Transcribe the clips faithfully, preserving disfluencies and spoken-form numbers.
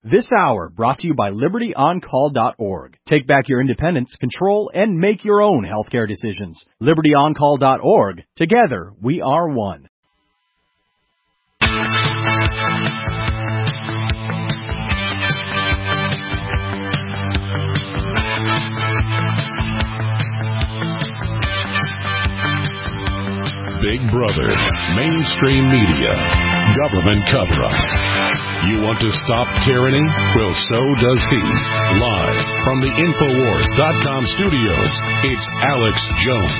This hour brought to you by liberty on call dot org. Take back your independence, control, and make your own healthcare decisions. liberty on call dot org. Together, we are one. Big Brother, mainstream media, government cover-up. You want to stop tyranny? Well, so does he. Live from the Infowars dot com studios, it's Alex Jones.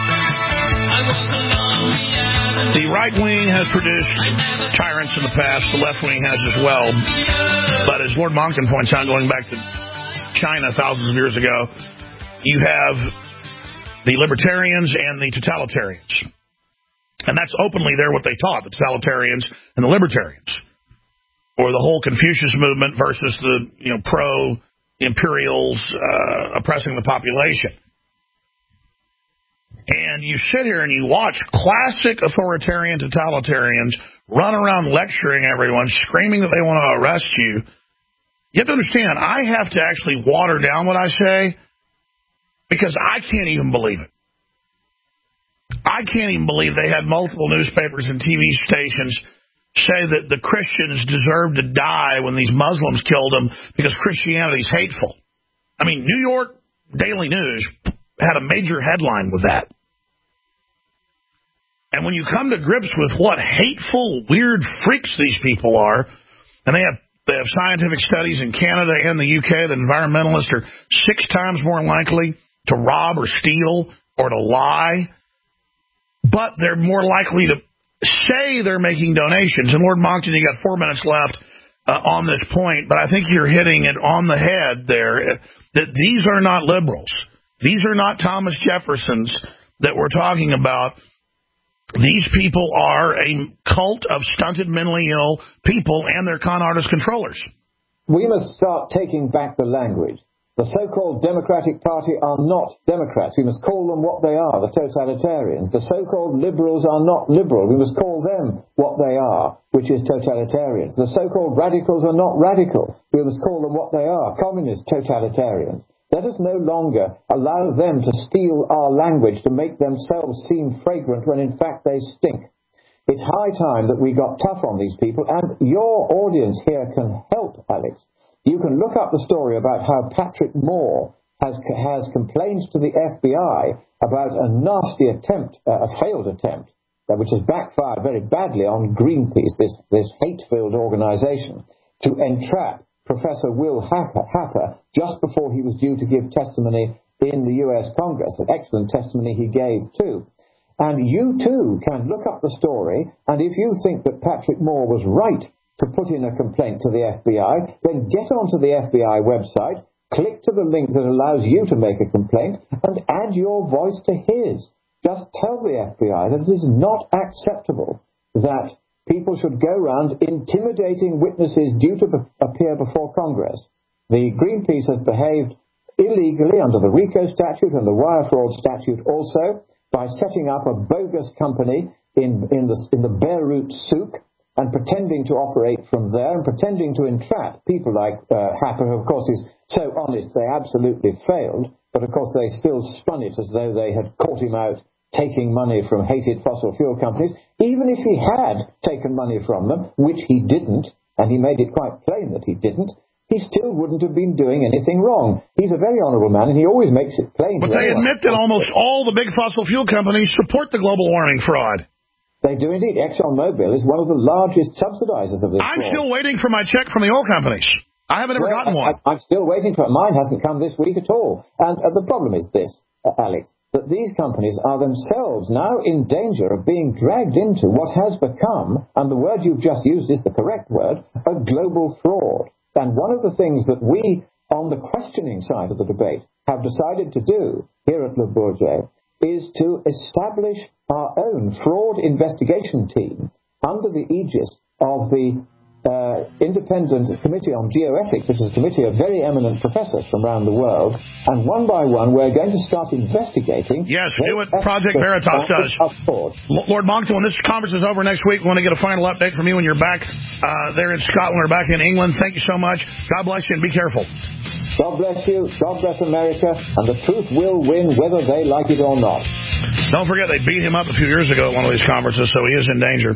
The right wing has produced tyrants in the past. The left wing has as well. But as Lord Monckton points out, going back to China thousands of years ago, you have the libertarians and the totalitarians. And that's openly there what they taught, the totalitarians and the libertarians. Or the whole Confucius movement versus the you know pro-imperials uh, oppressing the population. And you sit here and you watch classic authoritarian totalitarians run around lecturing everyone, screaming that they want to arrest you. You have to understand, I have to actually water down what I say because I can't even believe it. I can't even believe they had multiple newspapers and T V stations say that the Christians deserve to die when these Muslims killed them because Christianity is hateful. I mean, New York Daily News had a major headline with that. And when you come to grips with what hateful, weird freaks these people are, and they have they have scientific studies in Canada and the U K that environmentalists are six times more likely to rob or steal or to lie, but they're more likely to say they're making donations. And Lord Monckton, you got four minutes left uh, on this point, but I think you're hitting it on the head there, that these are not liberals. These are not Thomas Jeffersons that we're talking about. These people are a cult of stunted, mentally ill people and their con artist controllers. We must start taking back the language. The so-called Democratic Party are not Democrats. We must call them what they are, the totalitarians. The so-called liberals are not liberal. We must call them what they are, which is totalitarians. The so-called radicals are not radical. We must call them what they are, communist totalitarians. Let us no longer allow them to steal our language to make themselves seem fragrant when in fact they stink. It's high time that we got tough on these people, and your audience here can help, Alex. You can look up the story about how Patrick Moore has has complained to the F B I about a nasty attempt, uh, a failed attempt, uh, which has backfired very badly on Greenpeace, this, this hate-filled organization, to entrap Professor Will Happer just before he was due to give testimony in the U S Congress, an excellent testimony he gave too. And you too can look up the story, and if you think that Patrick Moore was right to put in a complaint to the F B I, then get onto the F B I website, click to the link that allows you to make a complaint, and add your voice to his. Just tell the F B I that it is not acceptable that people should go around intimidating witnesses due to be- appear before Congress. The Greenpeace has behaved illegally under the RICO statute and the wire fraud statute also by setting up a bogus company in, in the, in the Beirut souk and pretending to operate from there and pretending to entrap people like uh, Happer, who of course is so honest they absolutely failed, but of course they still spun it as though they had caught him out taking money from hated fossil fuel companies. Even if he had taken money from them, which he didn't, and he made it quite plain that he didn't, he still wouldn't have been doing anything wrong. He's a very honourable man, and he always makes it plain. But they anyone. admit that almost all the big fossil fuel companies support the global warming fraud. They do indeed. ExxonMobil is one of the largest subsidizers of this I'm fraud. still waiting for my check from the oil companies. I haven't ever well, gotten I, one. I, I'm still waiting for it. Mine hasn't come this week at all. And uh, the problem is this, uh, Alex, that these companies are themselves now in danger of being dragged into what has become, and the word you've just used is the correct word, a global fraud. And one of the things that we, on the questioning side of the debate, have decided to do here at Le Bourget is to establish our own fraud investigation team under the aegis of the uh, independent committee on geoethics, which is a committee of very eminent professors from around the world, and one by one we're going to start investigating. Yes, do what Project Veritas does. Lord Monckton, when this conference is over next week, we want to get a final update from you when you're back uh, there in Scotland or back in England. Thank you so much. God bless you and be careful. God bless you. God bless America. And the truth will win whether they like it or not. Don't forget, they beat him up a few years ago at one of these conferences, so he is in danger.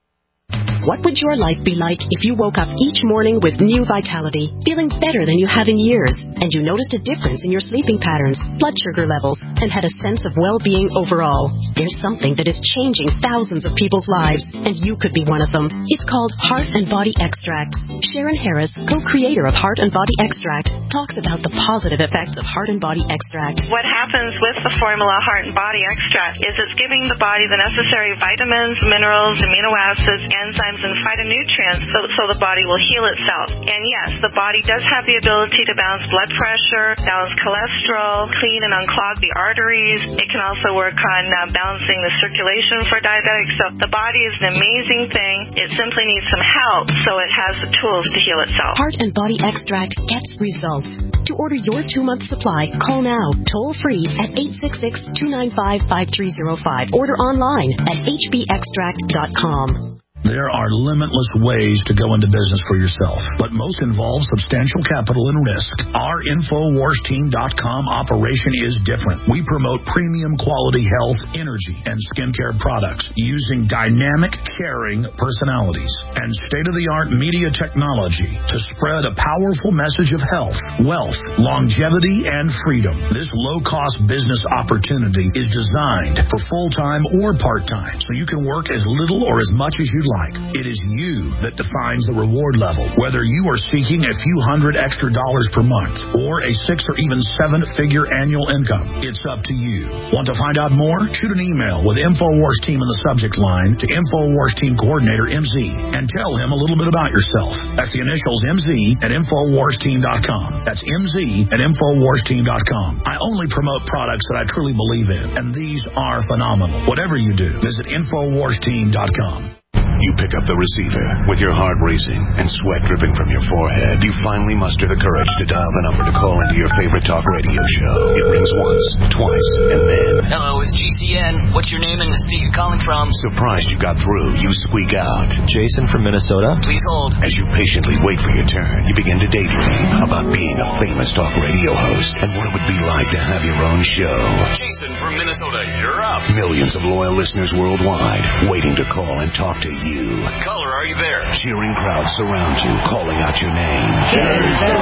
What would your life be like if you woke up each morning with new vitality, feeling better than you have in years, and you noticed a difference in your sleeping patterns, blood sugar levels, and had a sense of well-being overall? There's something that is changing thousands of people's lives, and you could be one of them. It's called Heart and Body Extract. Sharon Harris, co-creator of Heart and Body Extract, talks about the positive effects of Heart and Body Extract. What happens with the formula Heart and Body Extract is it's giving the body the necessary vitamins, minerals, amino acids, enzymes, and phytonutrients so, so the body will heal itself. And yes, the body does have the ability to balance blood pressure, balance cholesterol, clean and unclog the arteries. It can also work on uh, balancing the circulation for diabetics. So the body is an amazing thing. It simply needs some help so it has the tools to heal itself. Heart and Body Extract gets results. To order your two-month supply, call now, toll-free at eight six six, two nine five, five three zero five. Order online at h b extract dot com. There are limitless ways to go into business for yourself, but most involve substantial capital and risk. Our Infowars Team dot com operation is different. We promote premium quality health, energy, and skincare products using dynamic, caring personalities and state-of-the-art media technology to spread a powerful message of health, wealth, longevity, and freedom. This low-cost business opportunity is designed for full-time or part-time, so you can work as little or as much as you'd like. It is you that defines the reward level, whether you are seeking a few hundred extra dollars per month or a six or even seven-figure annual income. It's up to you. Want to find out more? Shoot an email with Infowars Team in the subject line to Infowars Team Coordinator M Z and tell him a little bit about yourself. That's the initials M Z at Infowars Team dot com. That's M Z at Infowars Team dot com. I only promote products that I truly believe in, and these are phenomenal. Whatever you do, visit Infowars Team dot com. You pick up the receiver with your heart racing and sweat dripping from your forehead. You finally muster the courage to dial the number to call into your favorite talk radio show. It rings once, twice, and then... Hello, it's G C N. What's your name and the state you're calling from? Surprised you got through, you squeak out. Jason from Minnesota. Please hold. As you patiently wait for your turn, you begin to daydream about being a famous talk radio host and what it would be like to have your own show. Jason from Minnesota, you're up. Millions of loyal listeners worldwide waiting to call and talk to you. Caller, are you there? Cheering crowds surround you, calling out your name. Jason!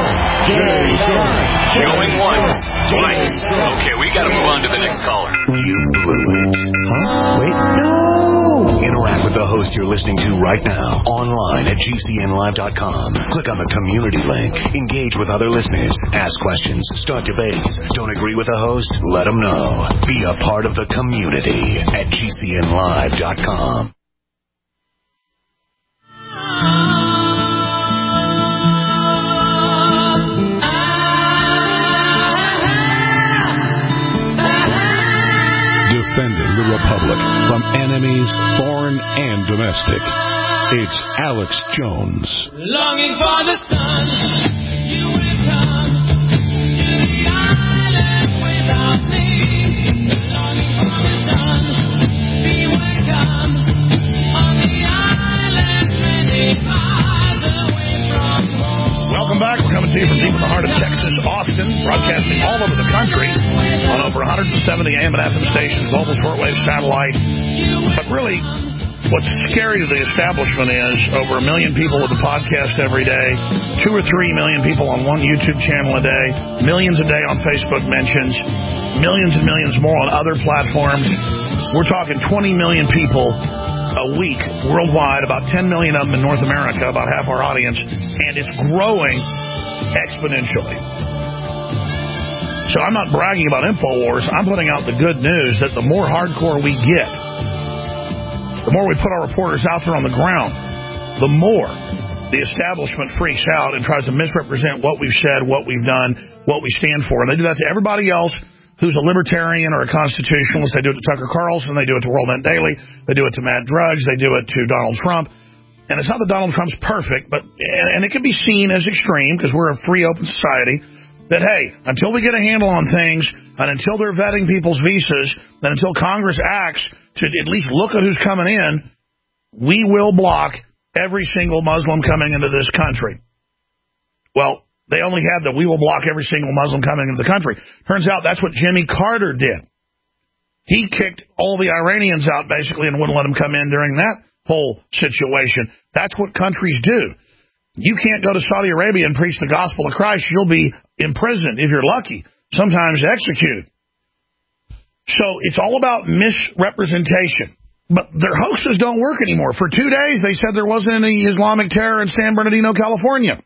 Jason! Going once, twice. Okay, we gotta move on to the next caller. You blew it. Huh? Wait, no! Interact with the host you're listening to right now, online at G C N live dot com. Click on the community link. Engage with other listeners. Ask questions. Start debates. Don't agree with the host? Let them know. Be a part of the community at G C N live dot com. Defending the Republic from enemies, foreign and domestic. It's Alex Jones. Longing for the sun, you will come to the island without me. Longing for the sun, be welcome on the island many miles away from home. Welcome back. We're coming to you from deep in the heart of Texas, Austin, broadcasting all over the country on over one hundred seventy A M and F M stations, global shortwave satellite. But really, what's scary to the establishment is over a million people with the podcast every day, two or three million people on one YouTube channel a day, millions a day on Facebook mentions, millions and millions more on other platforms. We're talking twenty million people a week worldwide, about ten million of them in North America, about half our audience, and it's growing exponentially. So I'm not bragging about InfoWars. I'm putting out the good news that the more hardcore we get, the more we put our reporters out there on the ground, the more the establishment freaks out and tries to misrepresent what we've said, what we've done, what we stand for. And they do that to everybody else who's a libertarian or a constitutionalist. They do it to Tucker Carlson. They do it to World Net Daily. They do it to Matt Drudge. They do it to Donald Trump. and it's not that Donald Trump's perfect, but and, and it can be seen as extreme because we're a free, open society, that, hey, until we get a handle on things, and until they're vetting people's visas, and until Congress acts to at least look at who's coming in, we will block every single Muslim coming into this country. Well, they only have that we will block every single Muslim coming into the country. Turns out that's what Jimmy Carter did. He kicked all the Iranians out, basically, and wouldn't let them come in during that whole situation. That's what countries do. You can't go to Saudi Arabia and preach the gospel of Christ. You'll be imprisoned, if you're lucky, sometimes executed. So it's all about misrepresentation. But their hoaxes don't work anymore. For two days, they said there wasn't any Islamic terror in San Bernardino, California.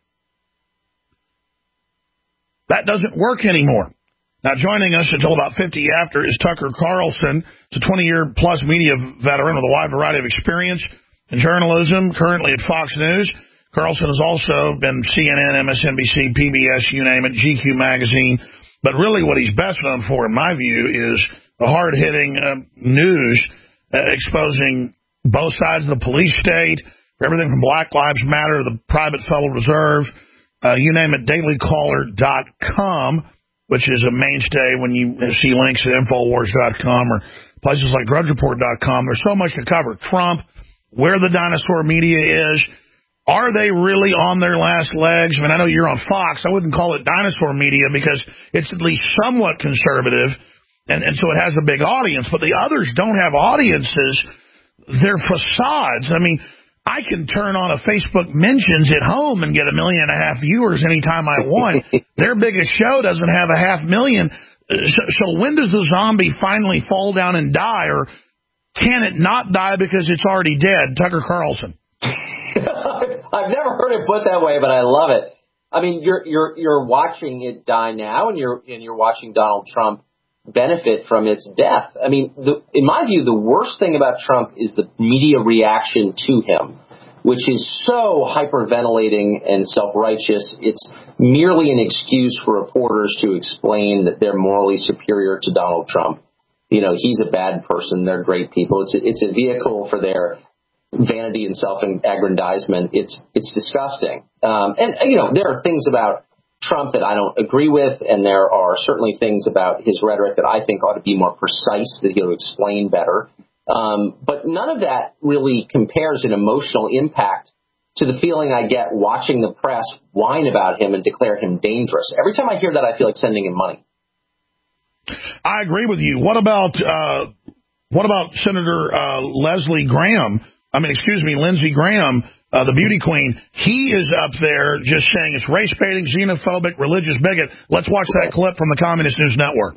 That doesn't work anymore. Now, joining us until about fifty after is Tucker Carlson. He's a twenty-year-plus media veteran with a wide variety of experience in journalism, currently at Fox News. Carlson has also been C N N, M S N B C, P B S, you name it, G Q magazine. But really what he's best known for, in my view, is the hard-hitting uh, news uh, exposing both sides of the police state, everything from Black Lives Matter, the private Federal Reserve, uh, you name it, daily caller dot com, which is a mainstay when you see links at infowars dot com or places like drudge report dot com. There's so much to cover. Trump, where the dinosaur media is. Are they really on their last legs? I mean, I know you're on Fox. I wouldn't call it dinosaur media because it's at least somewhat conservative, and, and so it has a big audience. But the others don't have audiences. They're facades. I mean, I can turn on a Facebook mentions at home and get a million and a half viewers anytime I want. Their biggest show doesn't have a half million. So, so when does the zombie finally fall down and die, or can it not die because it's already dead? Tucker Carlson. I've never heard it put that way, but I love it. I mean, you're you're you're watching it die now, and you're and you're watching Donald Trump benefit from its death. I mean, the, in my view, the worst thing about Trump is the media reaction to him, which is so hyperventilating and self-righteous. It's merely an excuse for reporters to explain that they're morally superior to Donald Trump. You know, he's a bad person. They're great people. It's a, it's a vehicle for their vanity and self-aggrandizement. It's it's disgusting. Um, and, you know, there are things about Trump that I don't agree with, and there are certainly things about his rhetoric that I think ought to be more precise, that he'll explain better. Um, but none of that really compares in emotional impact to the feeling I get watching the press whine about him and declare him dangerous. Every time I hear that, I feel like sending him money. I agree with you. What about uh, what about Senator uh, Leslie Graham? I mean, excuse me, Lindsey Graham, uh, the beauty queen. He is up there just saying it's race baiting, xenophobic, religious bigot. Let's watch that clip from the Communist News Network.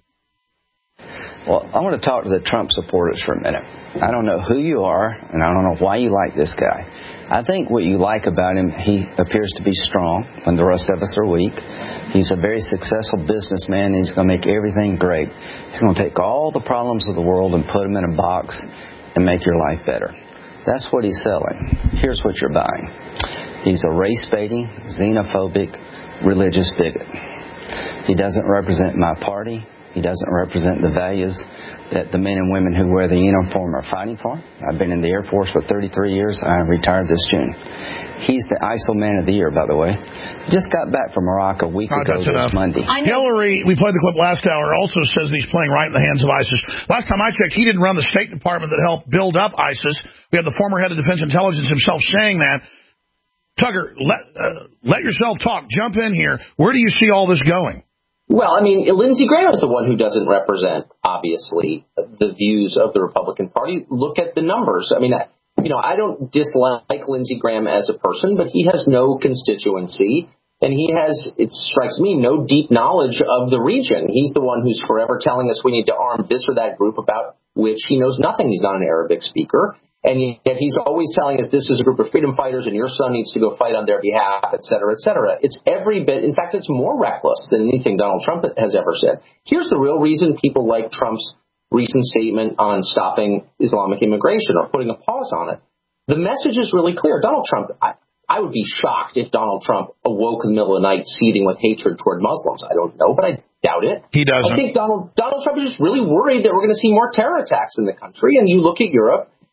Well, I want to talk to the Trump supporters for a minute. I don't know who you are, and I don't know why you like this guy. I think what you like about him, he appears to be strong when the rest of us are weak. He's a very successful businessman. And he's going to make everything great. He's going to take all the problems of the world and put them in a box and make your life better. That's what he's selling. Here's what you're buying. He's a race-baiting, xenophobic, religious bigot. He doesn't represent my party. He doesn't represent the values that the men and women who wear the uniform are fighting for. I've been in the Air Force for thirty-three years. I retired this June. He's the I S O Man of the Year, by the way. Just got back from Iraq a week oh, ago this enough. Monday. Hillary, we played the clip last hour, also says that he's playing right in the hands of ISIS. Last time I checked, he didn't run the State Department that helped build up ISIS. We have the former head of Defense Intelligence himself saying that. Tucker, let, uh, let yourself talk. Jump in here. Where do you see all this going? Well, I mean, Lindsey Graham is the one who doesn't represent, obviously, the views of the Republican Party. Look at the numbers. I mean, you know, I don't dislike Lindsey Graham as a person, but he has no constituency, and he has, it strikes me, no deep knowledge of the region. He's the one who's forever telling us we need to arm this or that group about which he knows nothing. He's not an Arabic speaker. And yet he's always telling us this is a group of freedom fighters and your son needs to go fight on their behalf, et cetera, et cetera. It's every bit. In fact, it's more reckless than anything Donald Trump has ever said. Here's the real reason people like Trump's recent statement on stopping Islamic immigration or putting a pause on it. The message is really clear. Donald Trump, I, I would be shocked if Donald Trump awoke in the middle of the night seething with hatred toward Muslims. I don't know, but I doubt it. He doesn't. I think Donald, Donald Trump is just really worried that we're going to see more terror attacks in the country. And you look at Europe,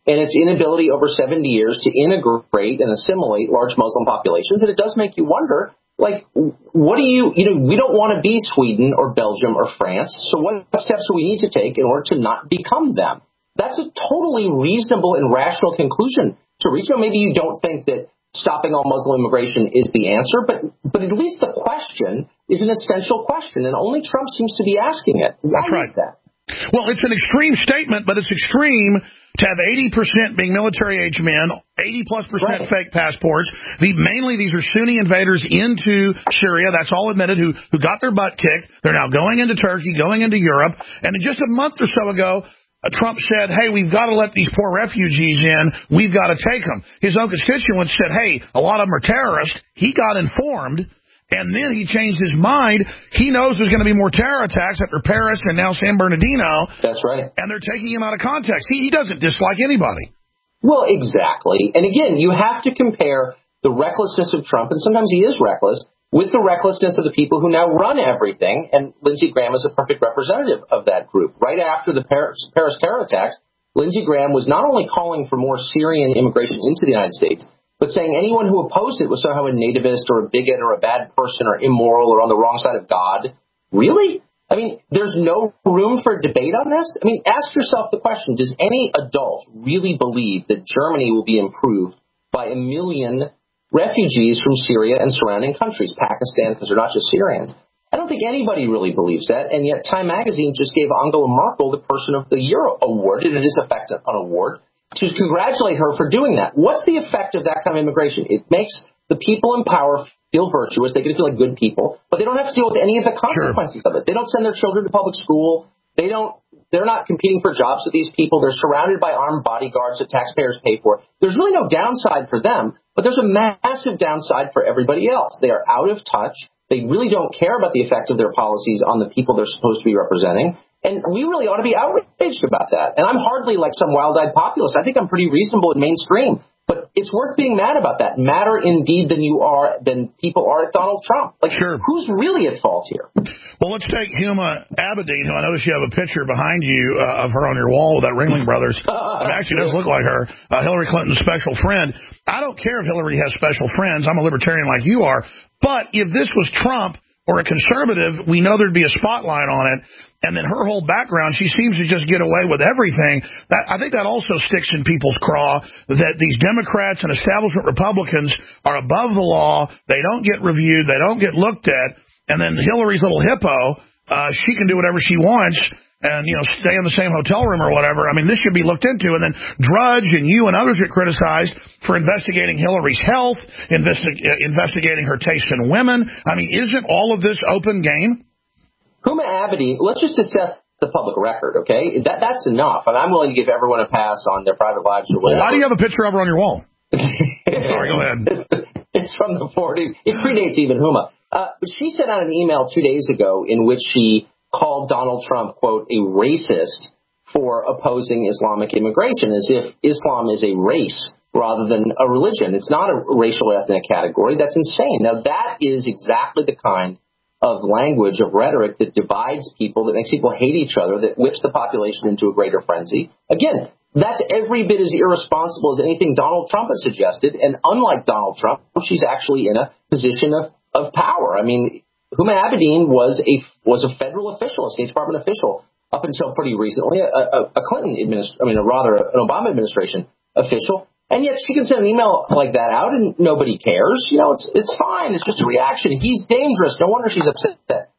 and its inability over seventy years to integrate and assimilate large Muslim populations. And it does make you wonder, like, what do you, you know, we don't want to be Sweden or Belgium or France. So what steps do we need to take in order to not become them? That's a totally reasonable and rational conclusion to reach. Now, maybe you don't think that stopping all Muslim immigration is the answer, but but at least the question is an essential question, and only Trump seems to be asking it. Why That's right. is that? Well, it's an extreme statement, but it's extreme to have eighty percent being military-age men, eighty plus percent Right. fake passports. The, mainly, these are Sunni invaders into Syria. That's all admitted, who, who got their butt kicked. They're now going into Turkey, going into Europe. And just a month or so ago, uh, Trump said, hey, we've got to let these poor refugees in. We've got to take them. His own constituents said, hey, a lot of them are terrorists. He got informed. And then he changed his mind. He knows there's going to be more terror attacks after Paris and now San Bernardino. That's right. And they're taking him out of context. He, he doesn't dislike anybody. Well, exactly. And again, you have to compare the recklessness of Trump, and sometimes he is reckless, with the recklessness of the people who now run everything. And Lindsey Graham is a perfect representative of that group. Right after the Paris, Paris terror attacks, Lindsey Graham was not only calling for more Syrian immigration into the United States, but saying anyone who opposed it was somehow a nativist or a bigot or a bad person or immoral or on the wrong side of God. Really? I mean, there's no room for debate on this? I mean, ask yourself the question, does any adult really believe that Germany will be improved by a million refugees from Syria and surrounding countries, Pakistan, because they're not just Syrians? I don't think anybody really believes that, and yet Time Magazine just gave Angela Merkel the Person of the Year award, and it is in fact an award, to congratulate her for doing that. What's the effect of that kind of immigration? It makes the people in power feel virtuous. They get to feel like good people, but they don't have to deal with any of the consequences sure. of it. They don't send their children to public school. They don't, they're not competing for jobs with these people. They're surrounded by armed bodyguards that taxpayers pay for. There's really no downside for them, but there's a massive downside for everybody else. They are out of touch. They really don't care about the effect of their policies on the people they're supposed to be representing. And we really ought to be outraged about that. And I'm hardly like some wild-eyed populist. I think I'm pretty reasonable and mainstream. But it's worth being mad about that. Madder indeed than you are, than people are at Donald Trump. Like, sure. Who's really at fault here? Well, let's take Huma Abedin, who I notice you have a picture behind you uh, of her on your wall with that Ringling Brothers. It actually does look like her, uh, Hillary Clinton's special friend. I don't care if Hillary has special friends. I'm a libertarian like you are. But if this was Trump or a conservative, we know there'd be a spotlight on it. And then her whole background, she seems to just get away with everything. That, I think that also sticks in people's craw, that these Democrats and establishment Republicans are above the law. They don't get reviewed. They don't get looked at. And then Hillary's little hippo, uh, she can do whatever she wants and, you know, stay in the same hotel room or whatever. I mean, this should be looked into. And then Drudge and you and others get criticized for investigating Hillary's health, investi- uh, investigating her taste in women. I mean, isn't all of this open game? Huma Abedin, let's just assess the public record, okay? That That's enough. And I'm willing to give everyone a pass on their private lives or whatever. Well, why do you have a picture of her on your wall? Sorry, go ahead. It's from the forties. It predates even Huma. Uh, she sent out an email two days ago in which she called Donald Trump, quote, a racist for opposing Islamic immigration, as if Islam is a race rather than a religion. It's not a racial ethnic category. That's insane. Now, that is exactly the kind of language, of rhetoric that divides people, that makes people hate each other, that whips the population into a greater frenzy. Again, that's every bit as irresponsible as anything Donald Trump has suggested. And unlike Donald Trump, she's actually in a position of, of power. I mean, Huma Abedin was a was a federal official, a State Department official, up until pretty recently, a, a, a Clinton administration, I mean, a rather an Obama administration official. And yet she can send an email like that out and nobody cares. You know, it's it's fine. It's just a reaction. He's dangerous. No wonder she's upset.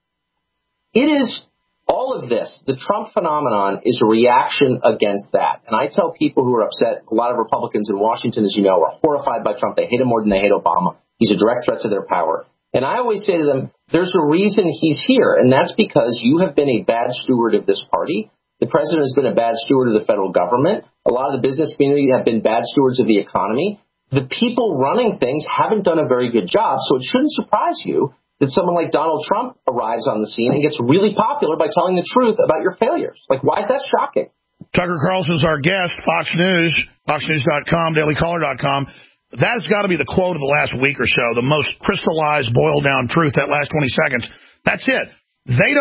It is all of this. The Trump phenomenon is a reaction against that. And I tell people who are upset, a lot of Republicans in Washington, as you know, are horrified by Trump. They hate him more than they hate Obama. He's a direct threat to their power. And I always say to them, there's a reason he's here. And that's because you have been a bad steward of this party. The president has been a bad steward of the federal government. A lot of the business community have been bad stewards of the economy. The people running things haven't done a very good job, so it shouldn't surprise you that someone like Donald Trump arrives on the scene and gets really popular by telling the truth about your failures. Like, why is that shocking? Tucker Carlson's our guest, Fox News, fox news dot com, daily caller dot com. That's got to be the quote of the last week or so, the most crystallized, boiled-down truth, that last twenty seconds. That's it. They don't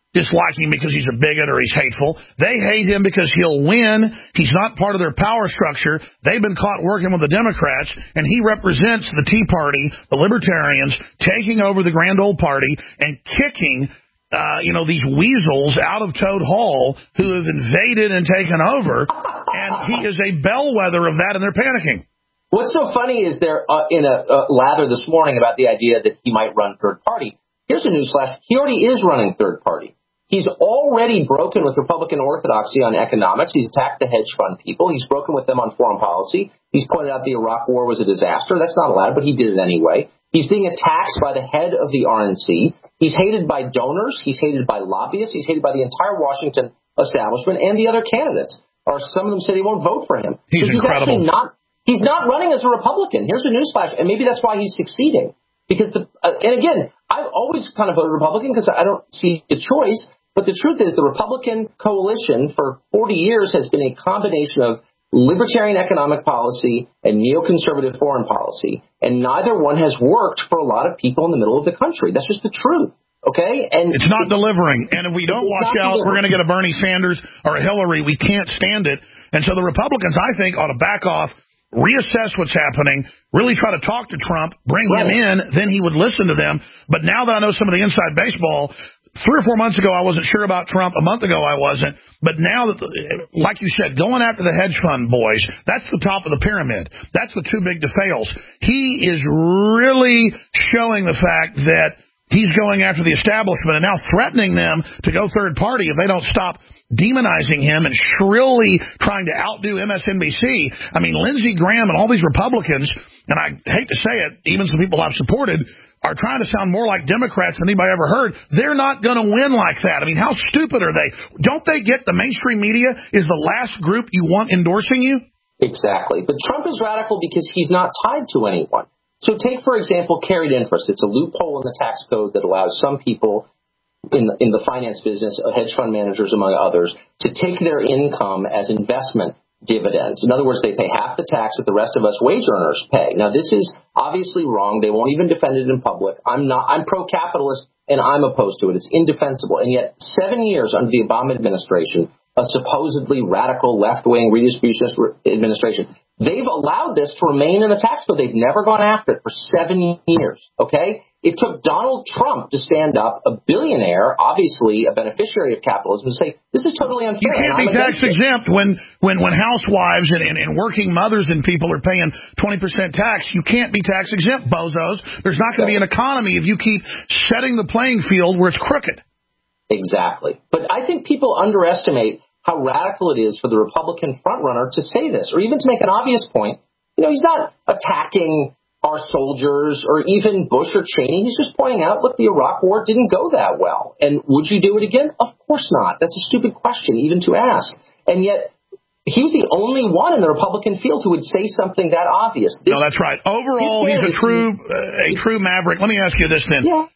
dislike him because he's a bigot or he's hateful. They hate him because he'll win. He's not part of their power structure. They've been caught working with the Democrats, and he represents the Tea Party, the Libertarians, taking over the grand old party and kicking, uh, you know, these weasels out of Toad Hall who have invaded and taken over. And he is a bellwether of that, and they're panicking. What's so funny is they're uh, in a, a lather this morning about the idea that he might run third party. Here's a newsflash. He already is running third party. He's already broken with Republican orthodoxy on economics. He's attacked the hedge fund people. He's broken with them on foreign policy. He's pointed out the Iraq war was a disaster. That's not allowed, but he did it anyway. He's being attacked by the head of the R N C. He's hated by donors. He's hated by lobbyists. He's hated by the entire Washington establishment and the other candidates. Or some of them said he won't vote for him. He's, so he's incredible. Actually not, he's not running as a Republican. Here's a newsflash, and maybe that's why he's succeeding. Because, the, uh, and again, I've always kind of voted Republican because I don't see a choice. But the truth is the Republican coalition for forty years has been a combination of libertarian economic policy and neoconservative foreign policy. And neither one has worked for a lot of people in the middle of the country. That's just the truth. Okay? And it's not it, delivering. And if we don't watch out, delivering. We're going to get a Bernie Sanders or a Hillary. We can't stand it. And so the Republicans, I think, ought to back off, reassess what's happening, really try to talk to Trump, bring right. him in, then he would listen to them. But now that I know some of the inside baseball, three or four months ago, I wasn't sure about Trump. A month ago, I wasn't. But now, that, like you said, going after the hedge fund boys, that's the top of the pyramid. That's the too big to fails. He is really showing the fact that he's going after the establishment and now threatening them to go third party if they don't stop demonizing him and shrilly trying to outdo M S N B C. I mean, Lindsey Graham and all these Republicans, and I hate to say it, even some people I've supported, are trying to sound more like Democrats than anybody ever heard. They're not going to win like that. I mean, how stupid are they? Don't they get the mainstream media is the last group you want endorsing you? Exactly. But Trump is radical because he's not tied to anyone. So take, for example, carried interest. It's a loophole in the tax code that allows some people in the, in the finance business, hedge fund managers among others, to take their income as investment dividends. In other words, they pay half the tax that the rest of us wage earners pay. Now, this is obviously wrong. They won't even defend it in public. I'm not. I'm pro-capitalist, and I'm opposed to it. It's indefensible. And yet, seven years under the Obama administration, a supposedly radical left-wing redistributionist administration, they've allowed this to remain in the tax code. They've never gone after it for seven years, okay? It took Donald Trump to stand up, a billionaire, obviously a beneficiary of capitalism, to say, this is totally unfair. You can't be tax exempt when, when, when housewives and, and, and working mothers and people are paying twenty percent tax. You can't be tax exempt, bozos. There's not going to be an economy if you keep setting the playing field where it's crooked. Exactly. But I think people underestimate how radical it is for the Republican frontrunner to say this, or even to make an obvious point. You know, he's not attacking our soldiers or even Bush or Cheney. He's just pointing out, look, the Iraq war didn't go that well. And would you do it again? Of course not. That's a stupid question even to ask. And yet he was the only one in the Republican field who would say something that obvious. This, no, that's right. Overall, he's a true, uh, a true maverick. Let me ask you this then. Yeah.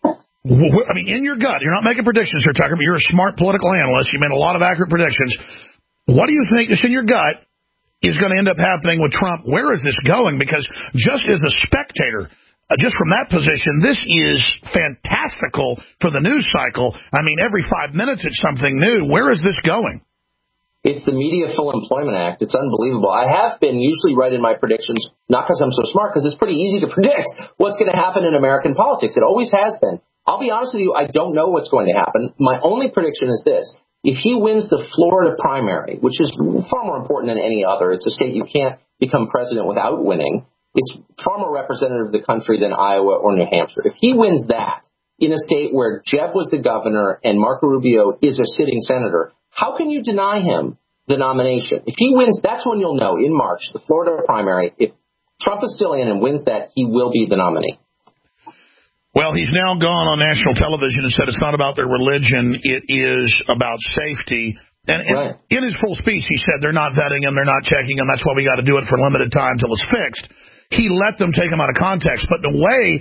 I mean, in your gut, you're not making predictions here, Tucker, but you're a smart political analyst. You made a lot of accurate predictions. What do you think, just in your gut, is going to end up happening with Trump? Where is this going? Because just as a spectator, uh, just from that position, this is fantastical for the news cycle. I mean, every five minutes it's something new. Where is this going? It's the Media Full Employment Act. It's unbelievable. I have been usually right in my predictions, not because I'm so smart, because it's pretty easy to predict what's going to happen in American politics. It always has been. I'll be honest with you, I don't know what's going to happen. My only prediction is this. If he wins the Florida primary, which is far more important than any other, it's a state you can't become president without winning. It's far more representative of the country than Iowa or New Hampshire. If he wins that in a state where Jeb was the governor and Marco Rubio is a sitting senator, how can you deny him the nomination? If he wins, that's when you'll know, in March, the Florida primary. If Trump is still in and wins that, he will be the nominee. Well, he's now gone on national television and said it's not about their religion, it is about safety. And, and right. in his full speech, he said they're not vetting him, they're not checking him, that's why we got to do it for a limited time until it's fixed. He let them take him out of context. But the way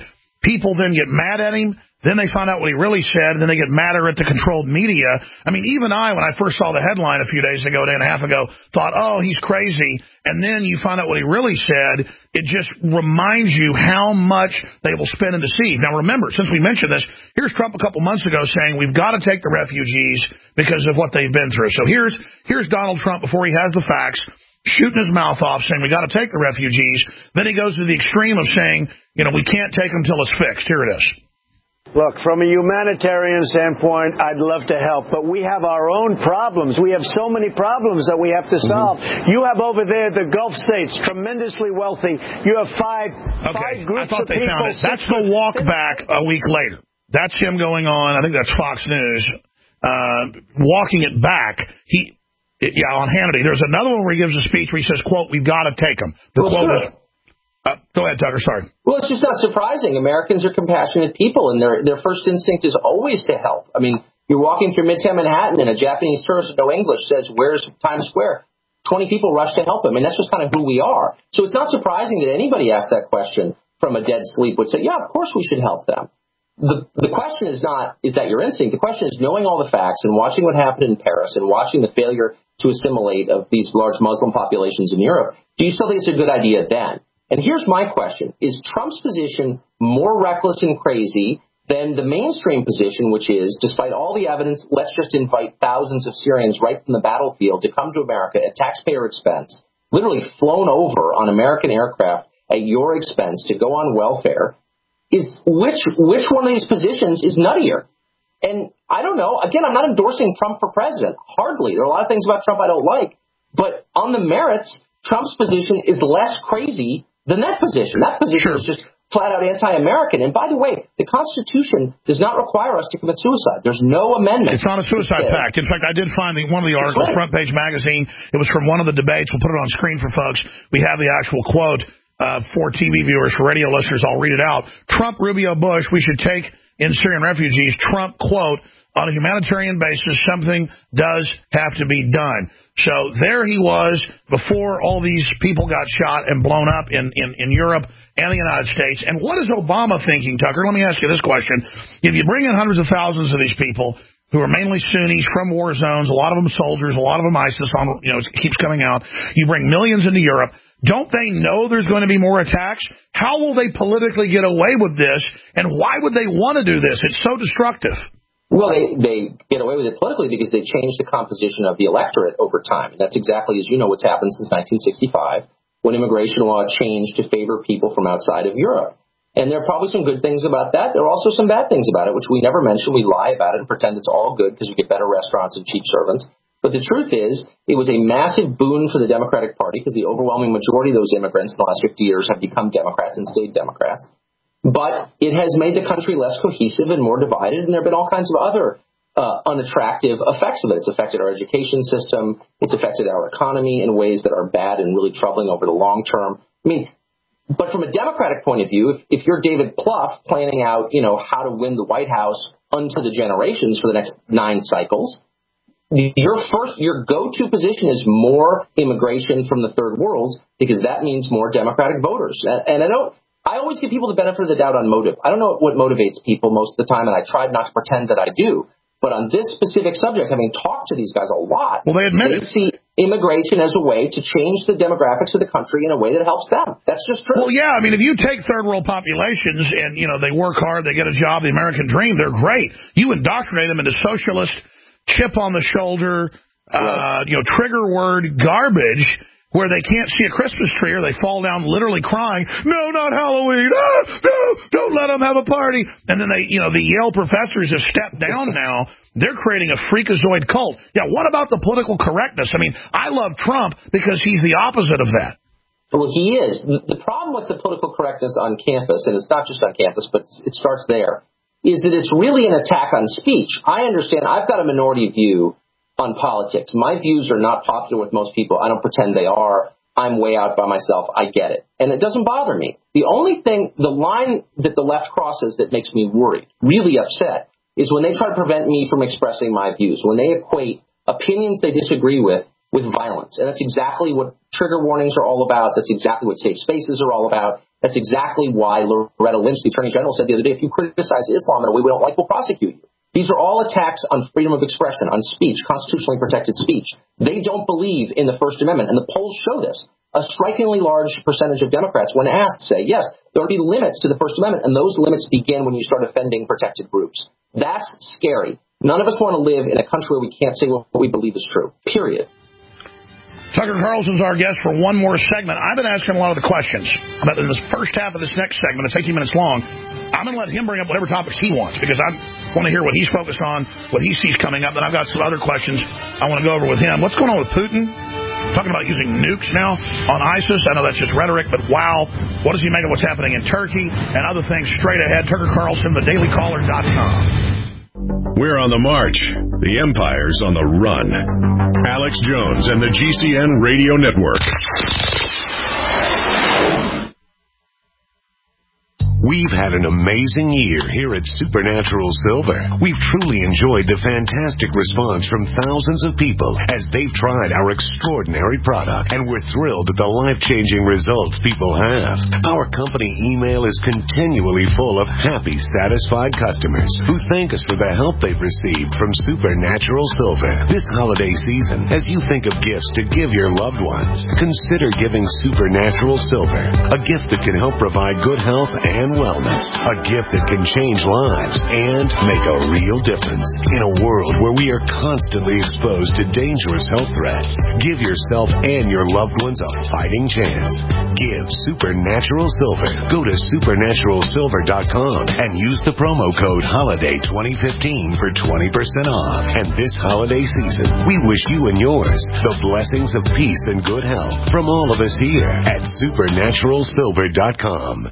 People then get mad at him. Then they find out what he really said. Then they get madder at the controlled media. I mean, even I, when I first saw the headline a few days ago, a day and a half ago, thought, oh, he's crazy. And then you find out what he really said. It just reminds you how much they will spend and deceive. Now, remember, since we mentioned this, here's Trump a couple months ago saying we've got to take the refugees because of what they've been through. So here's here's Donald Trump before he has the facts, shooting his mouth off, saying we got to take the refugees. Then he goes to the extreme of saying, you know, we can't take them until it's fixed. Here it is. Look, from a humanitarian standpoint, I'd love to help, but we have our own problems. We have so many problems that we have to solve. Mm-hmm. You have over there the Gulf states, tremendously wealthy. You have five, okay. five groups I thought of they people. Found it. That's the walk back a week later. That's him going on. I think that's Fox News, uh, walking it back. He, yeah, on Hannity. There's another one where he gives a speech where he says, "quote We've got to take them." The well, quote sure. is. Uh, go ahead, Tucker. Sorry. Well, it's just not surprising. Americans are compassionate people, and their their first instinct is always to help. I mean, you're walking through Midtown Manhattan, and a Japanese tourist with no English says, "Where's Times Square?" twenty people rush to help him, and that's just kind of who we are. So it's not surprising that anybody asked that question from a dead sleep would say, "Yeah, of course we should help them." The the question is not, is that your instinct? The question is knowing all the facts and watching what happened in Paris and watching the failure to assimilate of these large Muslim populations in Europe. Do you still think it's a good idea then? And here's my question. Is Trump's position more reckless and crazy than the mainstream position, which is, despite all the evidence, let's just invite thousands of Syrians right from the battlefield to come to America at taxpayer expense, literally flown over on American aircraft at your expense to go on welfare? Is which which one of these positions is nuttier? And I don't know. Again, I'm not endorsing Trump for president. Hardly. There are a lot of things about Trump I don't like. But on the merits, Trump's position is less crazy than that position. That position sure. is just flat out anti-American. And by the way, the Constitution does not require us to commit suicide. There's no amendment. It's not a suicide pact. In fact, I did find the, one of the articles, right. Front Page Magazine. It was from one of the debates. We'll put it on screen for folks. We have the actual quote uh, for T V viewers, for radio listeners. I'll read it out. Trump, Rubio, Bush, we should take in Syrian refugees. Trump, quote, on a humanitarian basis, something does have to be done. So there he was before all these people got shot and blown up in, in, in Europe and the United States. And what is Obama thinking, Tucker? Let me ask you this question. If you bring in hundreds of thousands of these people who are mainly Sunnis from war zones, a lot of them soldiers, a lot of them ISIS, on, you know, it keeps coming out, you bring millions into Europe, don't they know there's going to be more attacks? How will they politically get away with this? And why would they want to do this? It's so destructive. Well, they, they get away with it politically because they changed the composition of the electorate over time. And that's exactly, as you know, what's happened since nineteen sixty-five, when immigration law changed to favor people from outside of Europe. And there are probably some good things about that. There are also some bad things about it, which we never mention. We lie about it and pretend it's all good because we get better restaurants and cheap servants. But the truth is, it was a massive boon for the Democratic Party because the overwhelming majority of those immigrants in the last fifty years have become Democrats and stayed Democrats. But it has made the country less cohesive and more divided, and there have been all kinds of other uh, unattractive effects of it. It's affected our education system. It's affected our economy in ways that are bad and really troubling over the long term. I mean, but from a Democratic point of view, if, if you're David Plouffe planning out, you know, how to win the White House unto the generations for the next nine cycles, your first, your go-to position is more immigration from the third world because that means more Democratic voters. And, and I don't. I always give people the benefit of the doubt on motive. I don't know what motivates people most of the time, and I tried not to pretend that I do. But on this specific subject, having talked to these guys a lot, well, they admit they it. see immigration as a way to change the demographics of the country in a way that helps them. That's just true. Well, yeah. I mean, if you take third world populations and, you know, they work hard, they get a job, the American dream, they're great. You indoctrinate them into socialist, chip on the shoulder, right. uh, you know, trigger word garbage, where they can't see a Christmas tree or they fall down literally crying, no, not Halloween, ah, no, don't let them have a party. And then they, you know, the Yale professors have stepped down now. They're creating a freakazoid cult. Yeah, what about the political correctness? I mean, I love Trump because he's the opposite of that. Well, he is. The problem with the political correctness on campus, and it's not just on campus, but it starts there, is that it's really an attack on speech. I understand. I've got a minority view on politics. My views are not popular with most people. I don't pretend they are. I'm way out by myself. I get it. And it doesn't bother me. The only thing, the line that the left crosses that makes me worried, really upset, is when they try to prevent me from expressing my views, when they equate opinions they disagree with with violence. And that's exactly what trigger warnings are all about. That's exactly what safe spaces are all about. That's exactly why Loretta Lynch, the Attorney General, said the other day, if you criticize Islam in a way we don't like, we'll prosecute you. These are all attacks on freedom of expression, on speech, constitutionally protected speech. They don't believe in the First Amendment, and the polls show this. A strikingly large percentage of Democrats, when asked, say, yes, there will be limits to the First Amendment, and those limits begin when you start offending protected groups. That's scary. None of us want to live in a country where we can't say what we believe is true, period. Tucker Carlson's our guest for one more segment. I've been asking a lot of the questions about this first half of this next segment. It's eighteen minutes long. I'm going to let him bring up whatever topics he wants because I want to hear what he's focused on, what he sees coming up. Then I've got some other questions I want to go over with him. What's going on with Putin? Talking about using nukes now on ISIS. I know that's just rhetoric, but wow. What does he make of what's happening in Turkey and other things straight ahead? Tucker Carlson, the daily caller dot com. We're on the march. The empire's on the run. Alex Jones and the G C N Radio Network. We've had an amazing year here at Supernatural Silver. We've truly enjoyed the fantastic response from thousands of people as they've tried our extraordinary product, and we're thrilled at the life-changing results people have. Our company email is continually full of happy, satisfied customers who thank us for the help they've received from Supernatural Silver. This holiday season, as you think of gifts to give your loved ones, consider giving Supernatural Silver, a gift that can help provide good health and wellness, a gift that can change lives and make a real difference. In a world where we are constantly exposed to dangerous health threats, give yourself and your loved ones a fighting chance. Give Supernatural Silver. Go to supernatural silver dot com and use the promo code HOLIDAY twenty fifteen for twenty percent off. And this holiday season, we wish you and yours the blessings of peace and good health from all of us here at supernatural silver dot com.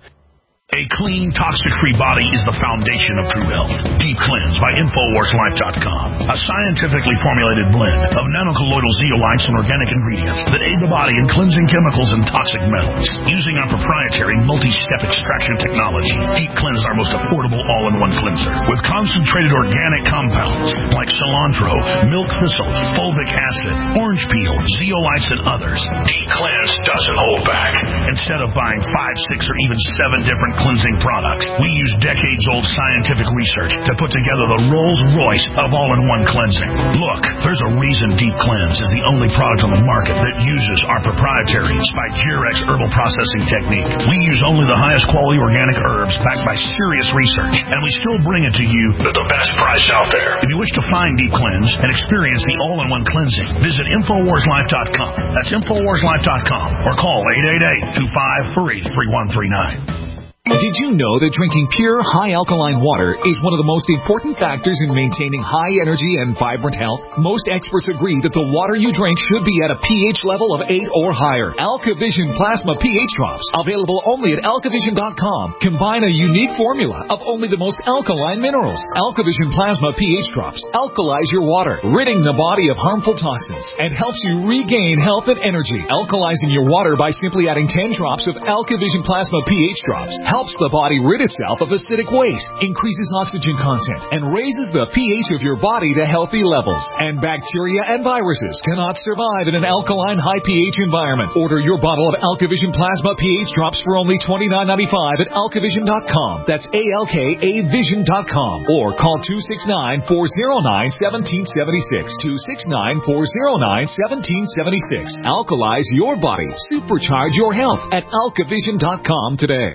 A clean, toxic-free body is the foundation of true health. Deep Cleanse by Infowars Life dot com. A scientifically formulated blend of nanocolloidal zeolites and organic ingredients that aid the body in cleansing chemicals and toxic metals. Using our proprietary multi-step extraction technology, Deep Cleanse is our most affordable all-in-one cleanser. With concentrated organic compounds like cilantro, milk thistle, fulvic acid, orange peel, zeolites, and others, Deep Cleanse doesn't hold back. Instead of buying five, six, or even seven different cleansing products, we use decades-old scientific research to put together the Rolls-Royce of all-in-one cleansing. Look, there's a reason Deep Cleanse is the only product on the market that uses our proprietary Spigerex herbal processing technique. We use only the highest quality organic herbs backed by serious research, and we still bring it to you at the best price out there. If you wish to find Deep Cleanse and experience the all-in-one cleansing, visit Infowars Life dot com. That's Infowars Life dot com or call eight eight eight, two five three, three one three nine. Did you know that drinking pure, high-alkaline water is one of the most important factors in maintaining high energy and vibrant health? Most experts agree that the water you drink should be at a pH level of eight or higher. AlkaVision Plasma pH Drops, available only at alkavision dot com, combine a unique formula of only the most alkaline minerals. AlkaVision Plasma pH Drops alkalize your water, ridding the body of harmful toxins, and helps you regain health and energy. Alkalizing your water by simply adding ten drops of AlkaVision Plasma pH Drops helps the body rid itself of acidic waste, increases oxygen content, and raises the pH of your body to healthy levels. And bacteria and viruses cannot survive in an alkaline high pH environment. Order your bottle of AlkaVision Plasma pH Drops for only twenty-nine ninety-five at alkavision dot com. That's A L K A vision dot com. Or call two six nine, four oh nine, one seven seven six. two six nine, four oh nine, one seven seven six. Alkalize your body. Supercharge your health at alkavision dot com today.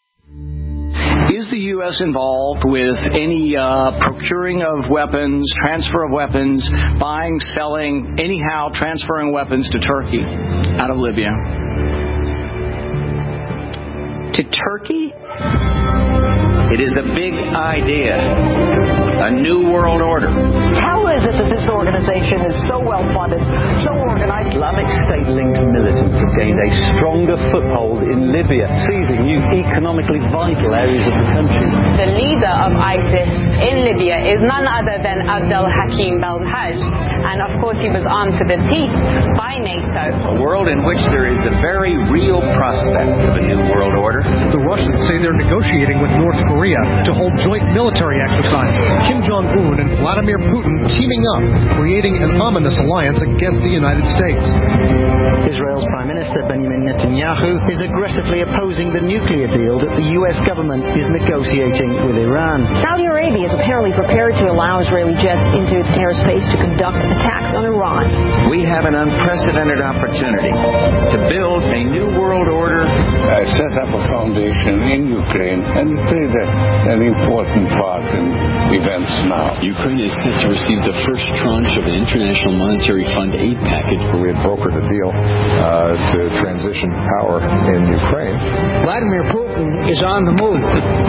Is the U S involved with any uh, procuring of weapons, transfer of weapons, buying, selling, anyhow transferring weapons to Turkey out of Libya? To Turkey? It is a big idea. A new world order. How is it that this organization is so well funded, so organized? Islamic State-linked militants have gained a stronger foothold in Libya, seizing new economically vital areas of the country. The leader of ISIS in Libya is none other than Abdel Hakim Belhaj, and of course he was armed to the teeth by NATO. A world in which there is the very real prospect of a new world order. The Russians say they're negotiating with North Korea to hold joint military exercises. Kim Jong-un Un and Vladimir Putin teaming up, creating an ominous alliance against the United States. Israel's Prime Minister Benjamin Netanyahu is aggressively opposing the nuclear deal that the U S government is negotiating with Iran. Saudi Arabia is apparently prepared to allow Israeli jets into its airspace to conduct attacks on Iran. We have an unprecedented opportunity to build a new world order. I set up a foundation in Ukraine and played an important part in events now. Ukraine is set to receive the first tranche of the International Monetary Fund aid package. We had brokered a deal uh, to transition power in Ukraine. Vladimir Putin is on the move.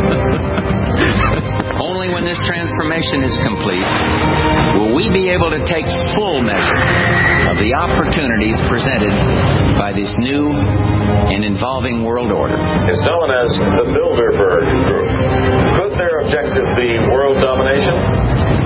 Only when this transformation is complete will we be able to take full measure of the opportunities presented by this new and involving world order. It's known as the Bilderberg Group. Could their objective be world domination?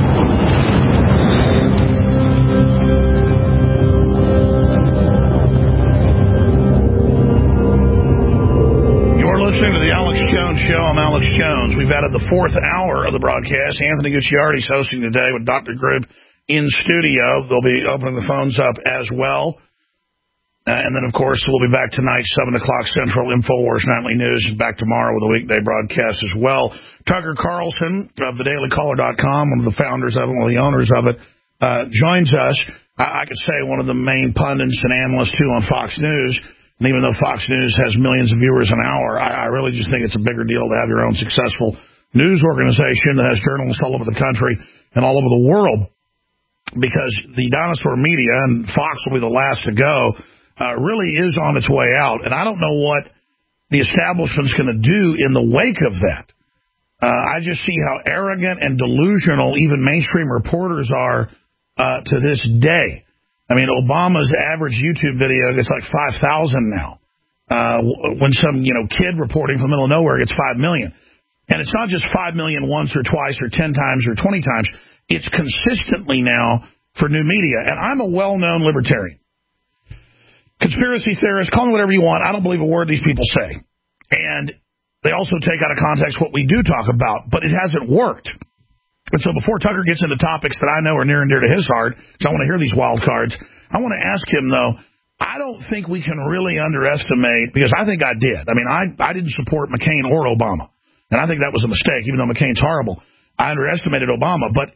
Listening to the Alex Jones Show. I'm Alex Jones. We've added the fourth hour of the broadcast. Anthony Gucciardi is hosting today with Doctor Grib in studio. They'll be opening the phones up as well. Uh, and then, of course, we'll be back tonight, seven o'clock Central, InfoWars Nightly News, and back tomorrow with a weekday broadcast as well. Tucker Carlson of the daily caller dot com, one of the founders of it, one of the owners of it, uh, joins us. I, I could say one of the main pundits and analysts, too, on Fox News. And even though Fox News has millions of viewers an hour, I, I really just think it's a bigger deal to have your own successful news organization that has journalists all over the country and all over the world, because the dinosaur media, and Fox will be the last to go, uh, really is on its way out. And I don't know what the establishment's going to do in the wake of that. Uh, I just see how arrogant and delusional even mainstream reporters are uh, to this day. I mean, Obama's average YouTube video gets like five thousand now. Uh, when some, you know, kid reporting from the middle of nowhere gets five million. And it's not just five million once or twice or ten times or twenty times. It's consistently now for new media. And I'm a well-known libertarian. Conspiracy theorist, call me whatever you want. I don't believe a word these people say. And they also take out of context what we do talk about. But it hasn't worked. And so before Tucker gets into topics that I know are near and dear to his heart, because I want to hear these wild cards, I want to ask him, though, I don't think we can really underestimate, because I think I did. I mean, I, I didn't support McCain or Obama, and I think that was a mistake, even though McCain's horrible. I underestimated Obama, but,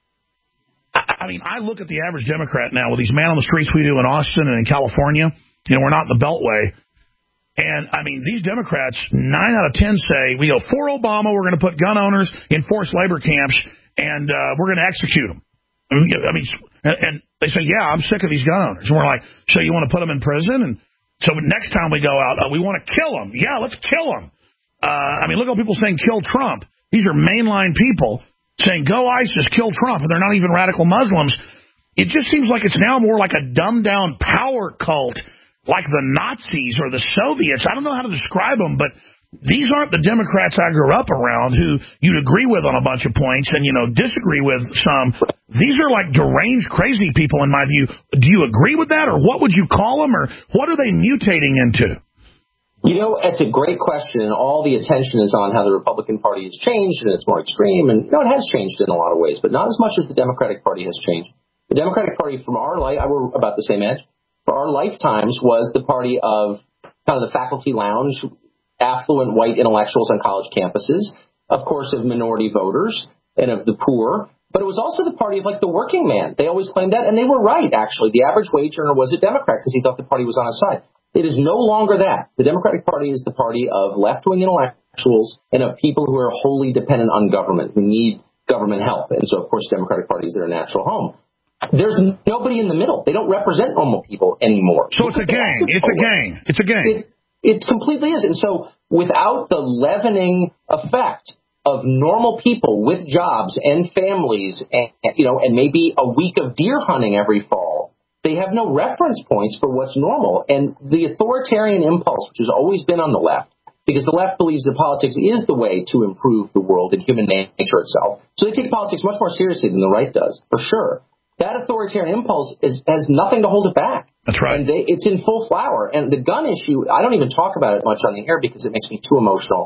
I, I mean, I look at the average Democrat now with these man on the streets we do in Austin and in California. You know, we're not in the Beltway. And, I mean, these Democrats, nine out of ten say, we go, for Obama, we're going to put gun owners in forced labor camps, and uh, we're going to execute them. I mean, and they say, yeah, I'm sick of these gun owners. And we're like, so you want to put them in prison? And so next time we go out, uh, we want to kill them. Yeah, let's kill them. Uh, I mean, look at people saying kill Trump. These are mainline people saying go ISIS, kill Trump, and they're not even radical Muslims. It just seems like it's now more like a dumbed-down power cult, like the Nazis or the Soviets. I don't know how to describe them, but these aren't the Democrats I grew up around who you'd agree with on a bunch of points and, you know, disagree with some. These are like deranged, crazy people, in my view. Do you agree with that, or what would you call them, or what are they mutating into? You know, it's a great question, and all the attention is on how the Republican Party has changed, and it's more extreme. And, you know, it has changed in a lot of ways, but not as much as the Democratic Party has changed. The Democratic Party, from our life, we're about the same age, for our lifetimes, was the party of kind of the faculty lounge, affluent white intellectuals on college campuses, of course, of minority voters and of the poor. But it was also the party of, like, the working man. They always claimed that, and they were right, actually. The average wage earner was a Democrat because he thought the party was on his side. It is no longer that. The Democratic Party is the party of left-wing intellectuals and of people who are wholly dependent on government, who need government help. And so, of course, the Democratic Party is their natural home. There's nobody in the middle. They don't represent normal people anymore. So it's a gang. It's a gang. It's a gang. It, it completely is. And so without the leavening effect of normal people with jobs and families, and, you know, and maybe a week of deer hunting every fall, they have no reference points for what's normal. And the authoritarian impulse, which has always been on the left, because the left believes that politics is the way to improve the world and human nature itself. So they take politics much more seriously than the right does, for sure. That authoritarian impulse is, has nothing to hold it back. That's right. And they, it's in full flower. And the gun issue, I don't even talk about it much on the air because it makes me too emotional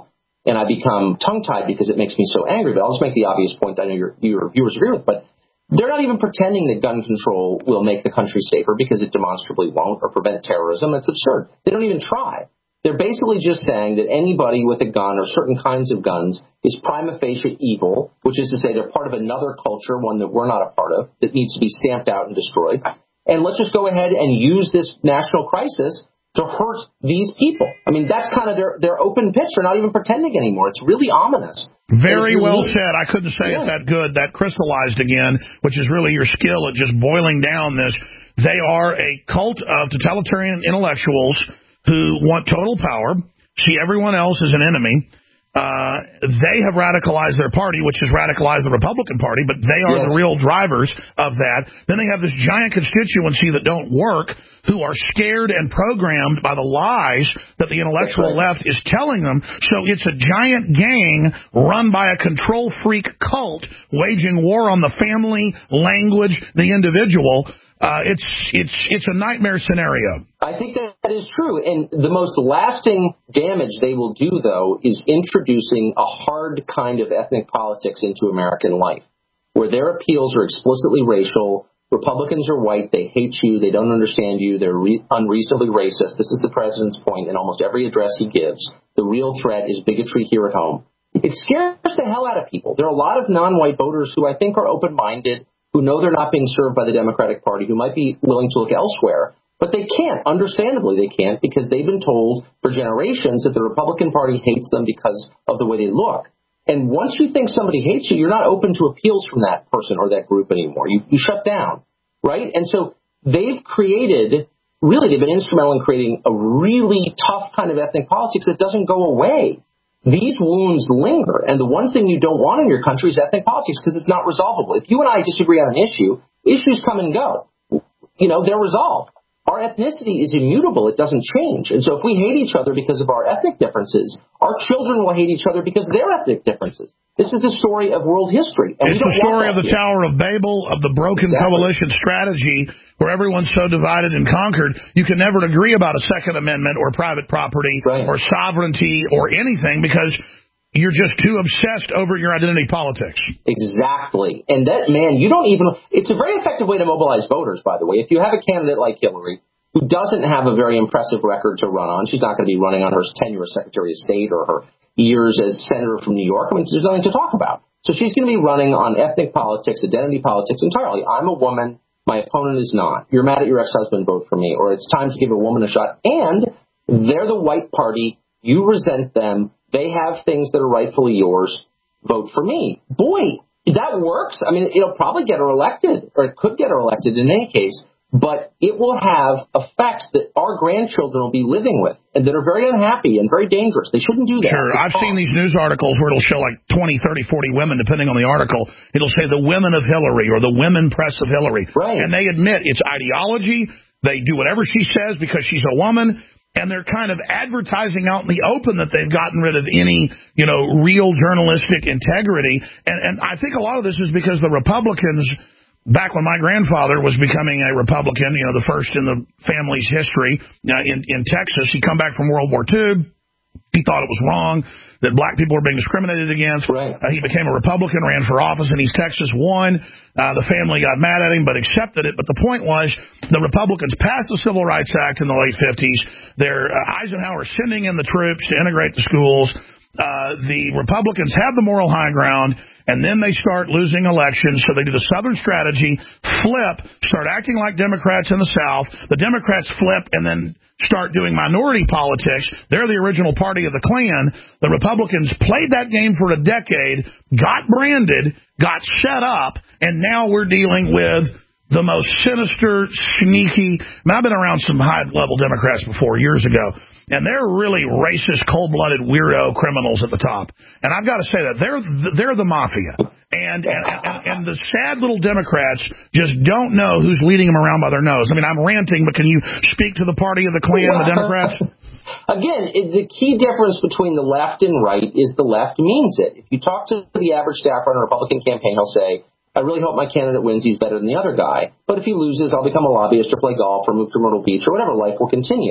and I become tongue-tied because it makes me so angry. But I'll just make the obvious point I know your, your viewers agree with, but they're not even pretending that gun control will make the country safer because it demonstrably won't, or prevent terrorism. It's absurd. They don't even try. They're basically just saying that anybody with a gun or certain kinds of guns is prima facie evil, which is to say they're part of another culture, one that we're not a part of, that needs to be stamped out and destroyed. And let's just go ahead and use this national crisis to hurt these people. I mean, that's kind of their, their open pitch. They're not even pretending anymore. It's really ominous. Very well said. I couldn't say yeah. it that good. That crystallized again, which is really your skill at just boiling down this. They are a cult of totalitarian intellectuals who want total power, see everyone else as an enemy. Uh, they have radicalized their party, which has radicalized the Republican Party, but they are yes. the real drivers of that. Then they have this giant constituency that don't work, who are scared and programmed by the lies that the intellectual right. left is telling them. So it's a giant gang run by a control freak cult waging war on the family, language, the individual. Uh, it's it's it's a nightmare scenario. I think that, that is true. And the most lasting damage they will do, though, is introducing a hard kind of ethnic politics into American life, where their appeals are explicitly racial. Republicans are white. They hate you. They don't understand you. They're re- unreasonably racist. This is the president's point in almost every address he gives. The real threat is bigotry here at home. It scares the hell out of people. There are a lot of non-white voters who I think are open-minded, who know they're not being served by the Democratic Party, who might be willing to look elsewhere, but they can't. Understandably, they can't, because they've been told for generations that the Republican Party hates them because of the way they look. And once you think somebody hates you, you're not open to appeals from that person or that group anymore. You, you shut down, right? And so they've created, really, they've been instrumental in creating a really tough kind of ethnic politics that doesn't go away. These wounds linger, and the one thing you don't want in your country is ethnic politics, because it's not resolvable. If you and I disagree on an issue, issues come and go. You know, they're resolved. Our ethnicity is immutable. It doesn't change. And so if we hate each other because of our ethnic differences, our children will hate each other because of their ethnic differences. This is the story of world history. And it's the story of the here. Tower of Babel, of the broken exactly. coalition strategy, where everyone's so divided and conquered, you can never agree about a Second Amendment or private property right. or sovereignty or anything, because you're just too obsessed over your identity politics. Exactly. And that, man, you don't even, it's a very effective way to mobilize voters, by the way. If you have a candidate like Hillary, who doesn't have a very impressive record to run on, she's not going to be running on her tenure as Secretary of State or her years as Senator from New York. I mean, there's nothing to talk about. So she's going to be running on ethnic politics, identity politics entirely. I'm a woman. My opponent is not. You're mad at your ex-husband, vote for me. Or it's time to give a woman a shot. And they're the white party. You resent them. They have things that are rightfully yours. Vote for me. Boy, that works. I mean, it'll probably get her elected, or it could get her elected in any case, but it will have effects that our grandchildren will be living with and that are very unhappy and very dangerous. They shouldn't do that. Sure. It's I've wrong. seen these news articles where it'll show like twenty, thirty, forty women, depending on the article. It'll say the women of Hillary or the women press of Hillary. Right. And they admit it's ideology. They do whatever she says because she's a woman. And they're kind of advertising out in the open that they've gotten rid of any, you know, real journalistic integrity. And, and I think a lot of this is because the Republicans, back when my grandfather was becoming a Republican, you know, the first in the family's history uh, in, in Texas, he come back from World War Two. He thought it was wrong that black people were being discriminated against. Right. Uh, he became a Republican, ran for office in East Texas, won. Uh, the family got mad at him, but accepted it. But the point was, the Republicans passed the Civil Rights Act in the late fifties. They're uh, Eisenhower sending in the troops to integrate the schools. Uh, the Republicans have the moral high ground, and then they start losing elections. So they do the Southern strategy, flip, start acting like Democrats in the South. The Democrats flip and then start doing minority politics. They're the original party of the Klan. The Republicans played that game for a decade, got branded, got set up, and now we're dealing with the most sinister, sneaky. I mean, I've been around some high-level Democrats before, years ago, and they're really racist, cold-blooded, weirdo criminals at the top. And I've got to say that they're they're the mafia. And, and and and the sad little Democrats just don't know who's leading them around by their nose. I mean, I'm ranting, but can you speak to the party of the Klan, the Democrats? Again, the key difference between the left and right is the left means it. If you talk to the average staffer on a Republican campaign, he'll say, I really hope my candidate wins. He's better than the other guy. But if he loses, I'll become a lobbyist or play golf or move to Myrtle Beach or whatever. Life will continue.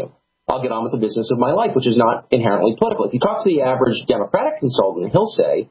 I'll get on with the business of my life, which is not inherently political. If you talk to the average Democratic consultant, he'll say,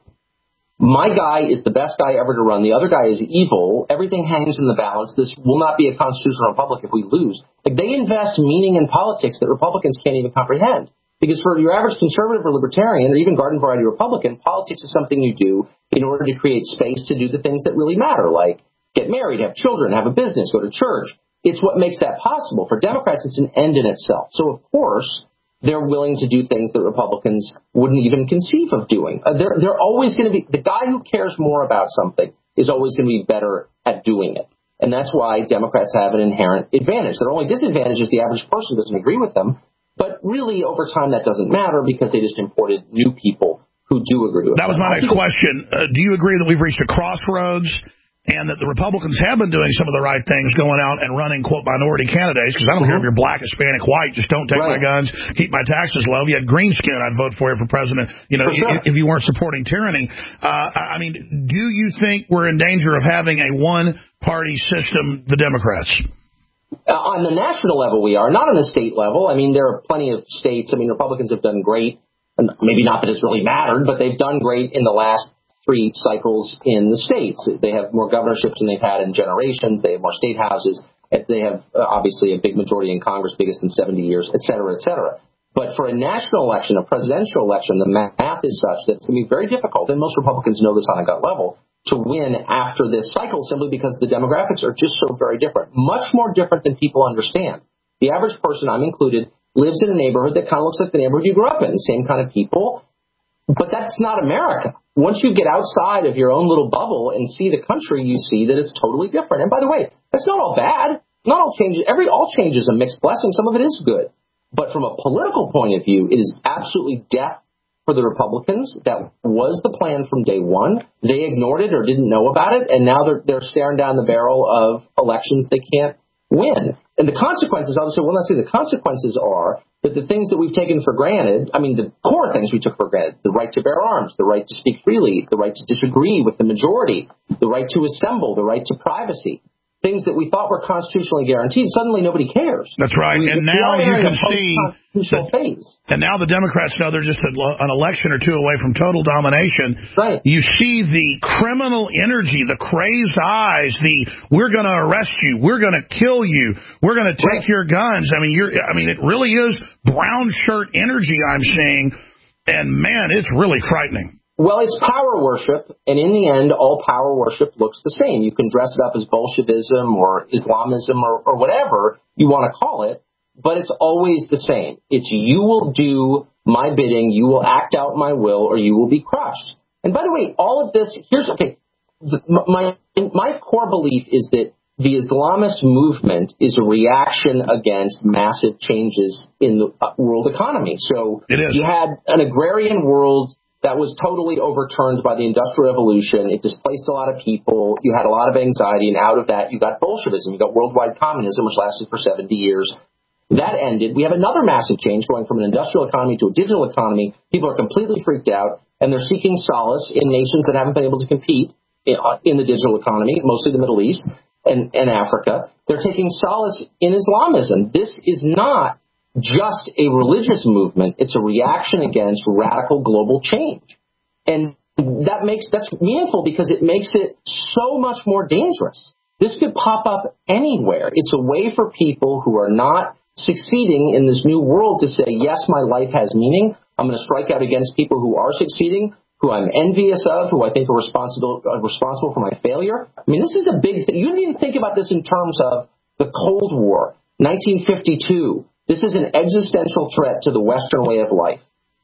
my guy is the best guy ever to run. The other guy is evil. Everything hangs in the balance. This will not be a constitutional republic if we lose. Like, they invest meaning in politics that Republicans can't even comprehend. Because for your average conservative or libertarian or even garden variety Republican, politics is something you do in order to create space to do the things that really matter, like get married, have children, have a business, go to church. It's what makes that possible. For Democrats, it's an end in itself. So, of course, they're willing to do things that Republicans wouldn't even conceive of doing. Uh, they're, they're always going to be – the guy who cares more about something is always going to be better at doing it. And that's why Democrats have an inherent advantage. Their only disadvantage is the average person doesn't agree with them. But really, over time, that doesn't matter because they just imported new people who do agree with them. That was my next question. Uh, do you agree that we've reached a crossroads and that the Republicans have been doing some of the right things, going out and running, quote, minority candidates? Because I don't care if you're black, Hispanic, white, just don't take Right. my guns, keep my taxes low. If you had green skin, I'd vote for you for president, you know, For sure. if you weren't supporting tyranny. Uh, I mean, do you think we're in danger of having a one-party system, the Democrats? Uh, on the national level, we are. Not on the state level. I mean, there are plenty of states. I mean, Republicans have done great. And maybe not that it's really mattered, but they've done great in the last three cycles in the states. They have more governorships than they've had in generations. They have more state houses. They have, uh, obviously, a big majority in Congress, biggest in seventy years, et cetera, et cetera. But for a national election, a presidential election, the math is such that it's going to be very difficult, and most Republicans know this on a gut level, to win after this cycle simply because the demographics are just so very different, much more different than people understand. The average person, I'm included, lives in a neighborhood that kind of looks like the neighborhood you grew up in, the same kind of people. But that's not America. Once you get outside of your own little bubble and see the country, you see that it's totally different. And by the way, that's not all bad. Not all changes. Every all change is a mixed blessing. Some of it is good. But from a political point of view, it is absolutely death for the Republicans. That was the plan from day one. They ignored it or didn't know about it, and now they're they're staring down the barrel of elections they can't win. And the consequences, I'll say, well, let's say the consequences are that the things that we've taken for granted, I mean, the core things we took for granted, the right to bear arms, the right to speak freely, the right to disagree with the majority, the right to assemble, the right to privacy, things that we thought were constitutionally guaranteed, suddenly nobody cares. That's right. We, and we now you can see that, phase. And now the Democrats know they're just a, an election or two away from total domination. Right. You see the criminal energy, the crazed eyes, the we're going to arrest you, we're going to kill you, we're going to take right. your guns. I mean, you're. I mean, it really is brown shirt energy I'm seeing, and man, it's really frightening. Well, it's power worship, and in the end, all power worship looks the same. You can dress it up as Bolshevism or Islamism or, or whatever you want to call it, but it's always the same. It's you will do my bidding, you will act out my will, or you will be crushed. And by the way, all of this, here's, okay, the, my my core belief is that the Islamist movement is a reaction against massive changes in the world economy. So you had an agrarian world that was totally overturned by the Industrial Revolution. It displaced a lot of people. You had a lot of anxiety, and out of that, you got Bolshevism. You got worldwide communism, which lasted for seventy years. That ended. We have another massive change going from an industrial economy to a digital economy. People are completely freaked out, and they're seeking solace in nations that haven't been able to compete in the digital economy, mostly the Middle East and, and Africa. They're taking solace in Islamism. This is not just a religious movement. It's a reaction against radical global change. And that makes that's meaningful because it makes it so much more dangerous. This could pop up anywhere. It's a way for people who are not succeeding in this new world to say, yes, my life has meaning. I'm going to strike out against people who are succeeding, who I'm envious of, who I think are responsible uh, responsible for my failure. I mean, this is a big thing. You need to think about this in terms of the Cold War, nineteen fifty-two. This is an existential threat to the Western way of life.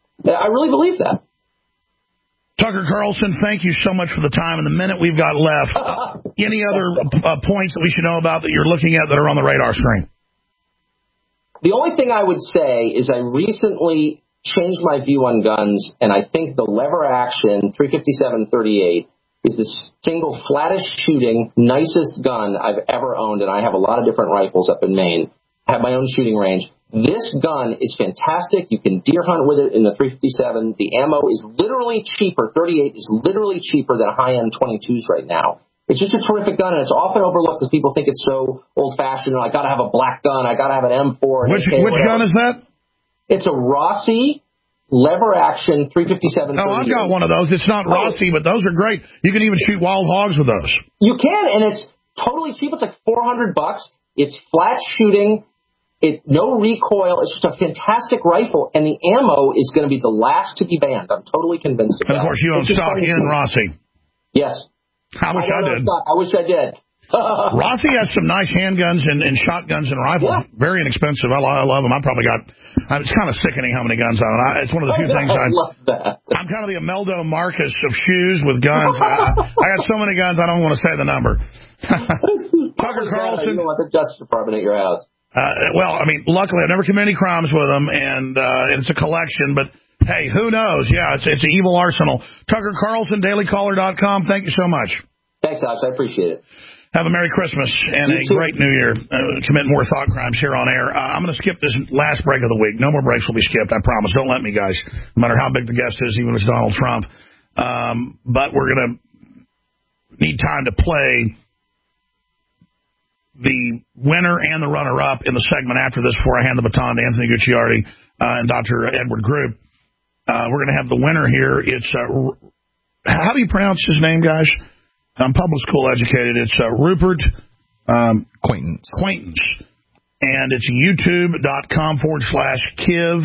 I really believe that. Tucker Carlson, thank you so much for the time. In the minute we've got left, any other uh, points that we should know about that you're looking at that are on the radar screen? The only thing I would say is I recently changed my view on guns, and I think the lever action three fifty-seven thirty-eight is the single flattest shooting, nicest gun I've ever owned, and I have a lot of different rifles up in Maine. I have my own shooting range. This gun is fantastic. You can deer hunt with it in the three fifty-seven. The ammo is literally cheaper. thirty-eight is literally cheaper than high-end twenty-twos right now. It's just a terrific gun, and it's often overlooked because people think it's so old-fashioned. I got to have a black gun. I got to have an M four. Which, which gun is that? It's a Rossi lever action three fifty-seven. Oh, I've got one of those. It's not Rossi, but those are great. You can even shoot wild hogs with those. You can, and it's totally cheap. It's like four hundred bucks. It's flat shooting. It no recoil. It's just a fantastic rifle, and the ammo is going to be the last to be banned. I'm totally convinced of that. And of course, you own stock in Rossi. Yes. I wish I, I did. I wish I did. Rossi has some nice handguns and, and shotguns and rifles. Yeah. Very inexpensive. I, I love them. I probably got. It's kind of sickening how many guns I own. I, it's one of the few things I. I love that. I'm kind of the Imeldo Marcus of shoes with guns. I, I got so many guns. I don't want to say the number. Tucker Carlson. You don't want the Justice Department at your house. Uh, well, I mean, luckily I've never committed any crimes with them, and uh, it's a collection. But hey, who knows? Yeah, it's it's an evil arsenal. Tucker Carlson, Daily Caller dot com. Thank you so much. Thanks, Alex. I appreciate it. Have a Merry Christmas and you a too. Great New Year. Uh, commit more thought crimes here on air. Uh, I'm going to skip this last break of the week. No more breaks will be skipped, I promise. Don't let me, guys, no matter how big the guest is, even if it's Donald Trump. Um, but we're going to need time to play the winner and the runner-up in the segment after this before I hand the baton to Anthony Gucciardi uh, and Doctor Edward Group. Uh, we're going to have the winner here. It's uh, how do you pronounce his name, guys? I'm public school educated. It's uh, Rupert um, Quaintance. Quaintance. And it's youtube.com forward slash Kiv.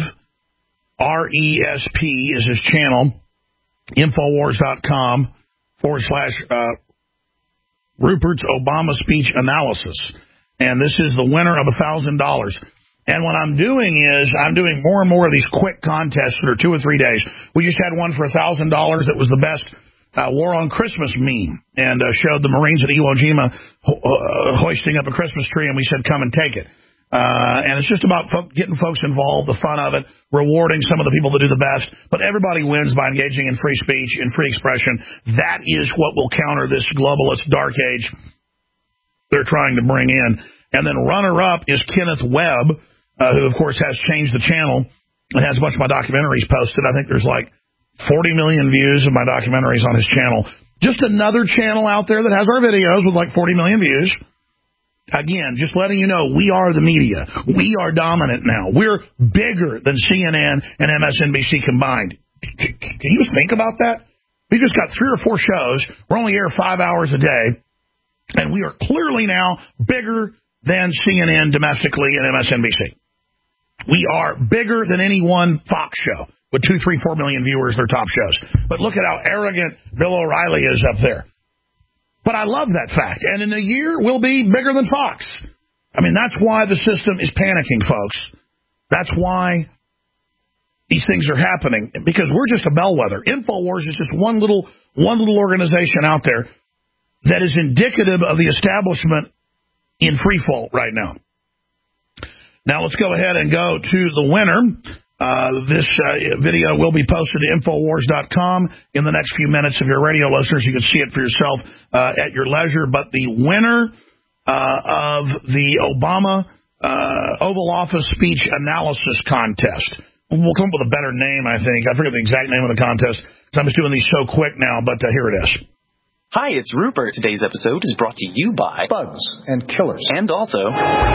R E S P is his channel. Infowars.com forward slash uh, Rupert's Obama Speech Analysis. And this is the winner of one thousand dollars. And what I'm doing is I'm doing more and more of these quick contests that are two or three days. We just had one for one thousand dollars that was the best Uh, War on Christmas meme, and uh, showed the Marines at Iwo Jima ho- uh, hoisting up a Christmas tree, and we said, come and take it. Uh, and it's just about fo- getting folks involved, the fun of it, rewarding some of the people that do the best. But everybody wins by engaging in free speech and free expression. That is what will counter this globalist dark age they're trying to bring in. And then runner-up is Kenneth Webb, uh, who, of course, has changed the channel and has a bunch of my documentaries posted. I think there's like forty million views of my documentaries on his channel. Just another channel out there that has our videos with like forty million views. Again, just letting you know, we are the media. We are dominant now. We're bigger than C N N and M S N B C combined. Can you think about that? We just got three or four shows. We're only here five hours a day. And we are clearly now bigger than C N N domestically and M S N B C. We are bigger than any one Fox show. With two, three, four million viewers, their top shows. But look at how arrogant Bill O'Reilly is up there. But I love that fact. And in a year, we'll be bigger than Fox. I mean, that's why the system is panicking, folks. That's why these things are happening. Because we're just a bellwether. InfoWars is just one little, one little organization out there that is indicative of the establishment in free fall right now. Now, let's go ahead and go to the winner. Uh, this uh, video will be posted to Infowars dot com in the next few minutes. If you're radio listeners, you can see it for yourself uh, at your leisure. But the winner uh, of the Obama uh, Oval Office Speech Analysis Contest, we'll come up with a better name, I think. I forget the exact name of the contest because I'm just doing these so quick now, but uh, here it is. Hi, it's Rupert. Today's episode is brought to you by Bugs and Killers. And also...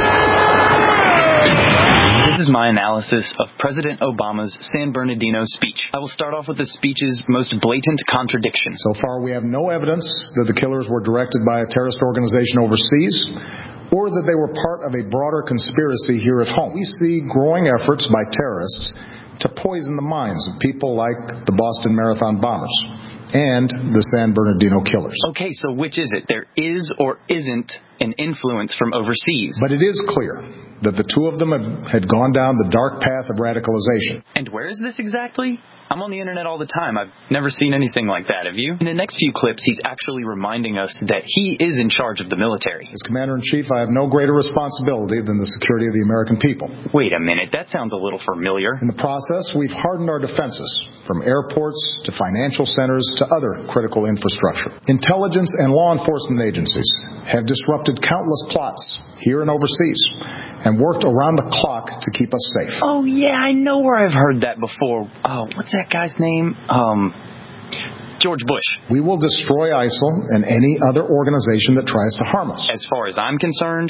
This is my analysis of President Obama's San Bernardino speech. I will start off with the speech's most blatant contradiction. So far, we have no evidence that the killers were directed by a terrorist organization overseas or that they were part of a broader conspiracy here at home. We see growing efforts by terrorists to poison the minds of people like the Boston Marathon bombers and the San Bernardino killers. Okay, so which is it? There is or isn't an influence from overseas. But it is clear that the two of them have, had gone down the dark path of radicalization. And where is this exactly? I'm on the internet all the time. I've never seen anything like that. Have you? In the next few clips, he's actually reminding us that he is in charge of the military. As Commander-in-Chief, I have no greater responsibility than the security of the American people. Wait a minute. That sounds a little familiar. In the process, we've hardened our defenses, from airports to financial centers to other critical infrastructure. Intelligence and law enforcement agencies have disrupted countless plots here and overseas, and worked around the clock to keep us safe. Oh, yeah, I know where I've heard that before. Oh, what's that guy's name? Um, George Bush. We will destroy ISIL and any other organization that tries to harm us. As far as I'm concerned,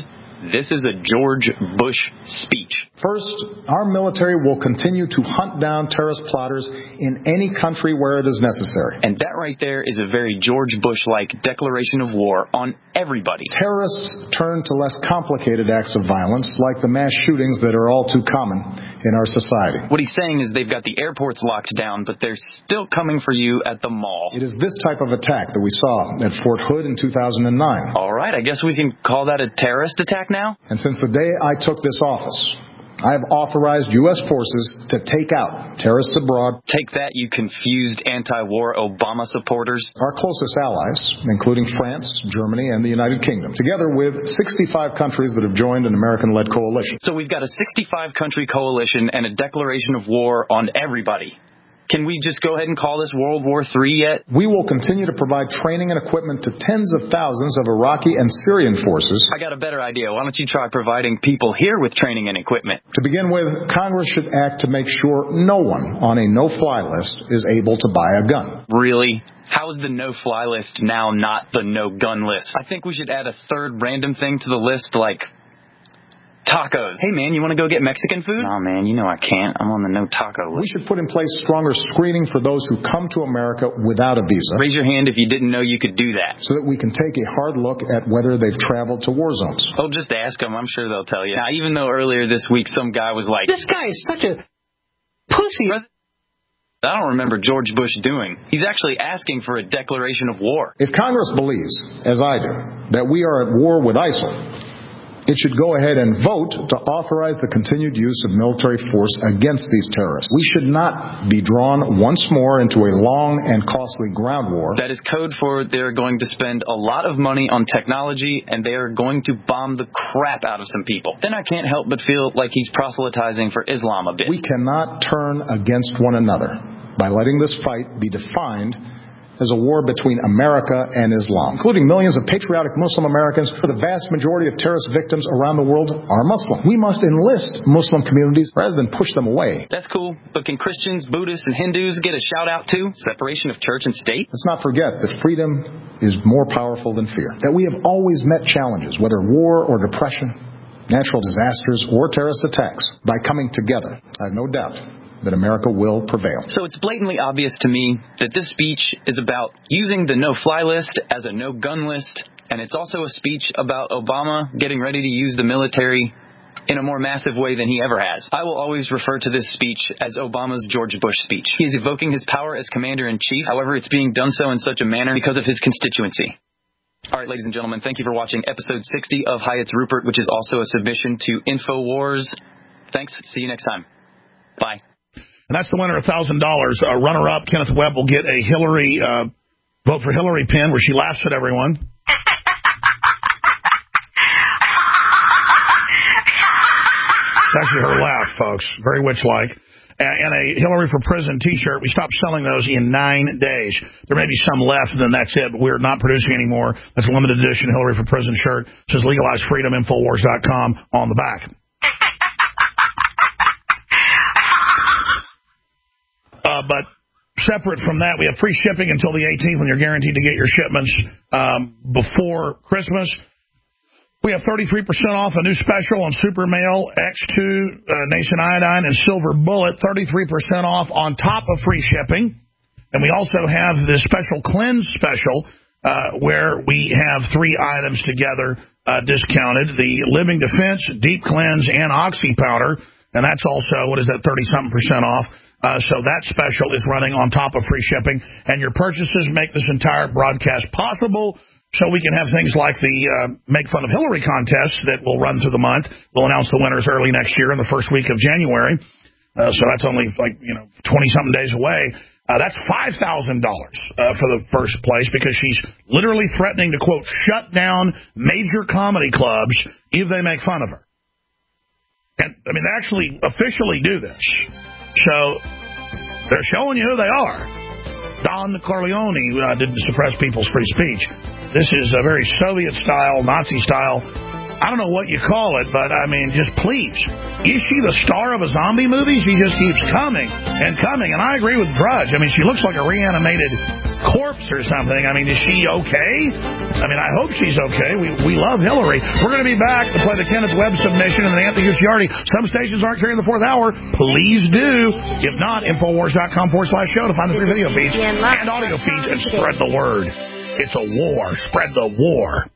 this is a George Bush speech. First, our military will continue to hunt down terrorist plotters in any country where it is necessary. And that right there is a very George Bush-like declaration of war on everybody. Terrorists turn to less complicated acts of violence, like the mass shootings that are all too common in our society. What he's saying is they've got the airports locked down, but they're still coming for you at the mall. It is this type of attack that we saw at Fort Hood in two thousand nine. All right, I guess we can call that a terrorist attack now? And since the day I took this office, I have authorized U S forces to take out terrorists abroad. Take that, you confused anti-war Obama supporters. Our closest allies, including France, Germany, and the United Kingdom, together with sixty-five countries that have joined an American-led coalition. So we've got a sixty-five country coalition and a declaration of war on everybody. Can we just go ahead and call this World War Three yet? We will continue to provide training and equipment to tens of thousands of Iraqi and Syrian forces. I got a better idea. Why don't you try providing people here with training and equipment? To begin with, Congress should act to make sure no one on a no-fly list is able to buy a gun. Really? How is the no-fly list now not the no-gun list? I think we should add a third random thing to the list, like tacos. Hey, man, you want to go get Mexican food? Nah, man, you know I can't. I'm on the no-taco list. We should put in place stronger screening for those who come to America without a visa. Raise your hand if you didn't know you could do that. So that we can take a hard look at whether they've traveled to war zones. Oh, just ask them. I'm sure they'll tell you. Now, even though earlier this week some guy was like, this guy is such a pussy. I don't remember George Bush doing. He's actually asking for a declaration of war. If Congress believes, as I do, that we are at war with ISIL, it should go ahead and vote to authorize the continued use of military force against these terrorists. We should not be drawn once more into a long and costly ground war. That is code for they're going to spend a lot of money on technology and they are going to bomb the crap out of some people. Then I can't help but feel like he's proselytizing for Islam a bit. We cannot turn against one another by letting this fight be defined as a war between America and Islam, including millions of patriotic Muslim Americans. For the vast majority of terrorist victims around the world are Muslim. We must enlist Muslim communities rather than push them away. That's cool, but can Christians, Buddhists, and Hindus get a shout out too? Separation of church and state? Let's not forget that freedom is more powerful than fear. That we have always met challenges, whether war or depression, natural disasters, or terrorist attacks, by coming together. I have no doubt that America will prevail. So it's blatantly obvious to me that this speech is about using the no-fly list as a no-gun list, and it's also a speech about Obama getting ready to use the military in a more massive way than he ever has. I will always refer to this speech as Obama's George Bush speech. He is evoking his power as commander-in-chief. However, it's being done so in such a manner because of his constituency. All right, ladies and gentlemen, thank you for watching episode sixty of Hyatt's Rupert, which is also a submission to InfoWars. Thanks. See you next time. Bye. And that's the winner, one thousand dollars. Uh, runner-up, Kenneth Webb, will get a Hillary, uh, vote for Hillary pin where she laughs at everyone. It's actually her laugh, folks. Very witch-like. And, and a Hillary for Prison T-shirt. We stopped selling those in nine days. There may be some left, and then that's it. But we're not producing anymore. That's a limited edition Hillary for Prison shirt. It says Legalize Freedom, Infowars dot com on the back. Uh, but separate from that, we have free shipping until the eighteenth when you're guaranteed to get your shipments um, before Christmas. We have thirty-three percent off a new special on Super Male, X two, uh, Nation Iodine, and Silver Bullet. thirty-three percent off on top of free shipping. And we also have this special cleanse special uh, where we have three items together uh, discounted. The Living Defense, Deep Cleanse, and Oxy Powder. And that's also, what is that, thirty-something percent off. Uh, so that special is running on top of free shipping. And your purchases make this entire broadcast possible. So we can have things like the uh, Make Fun of Hillary contest that will run through the month. We'll announce the winners early next year in the first week of January. Uh, so that's only like, you know, twenty-something days away. Uh, that's five thousand dollars uh, for the first place because she's literally threatening to, quote, shut down major comedy clubs if they make fun of her. And, I mean, they actually officially do this. So they're showing you who they are. Don Corleone uh, didn't suppress people's free speech. This is a very Soviet-style, Nazi-style I don't know what you call it, but, I mean, just please. Is she the star of a zombie movie? She just keeps coming and coming. And I agree with Drudge. I mean, she looks like a reanimated corpse or something. I mean, is she okay? I mean, I hope she's okay. We we love Hillary. We're going to be back to play the Kenneth Webb submission and the Anthony Gucciardi. Some stations aren't carrying the fourth hour. Please do. If not, Infowars.com forward slash show to find the free video feeds and audio feeds and spread the word. It's a war. Spread the war.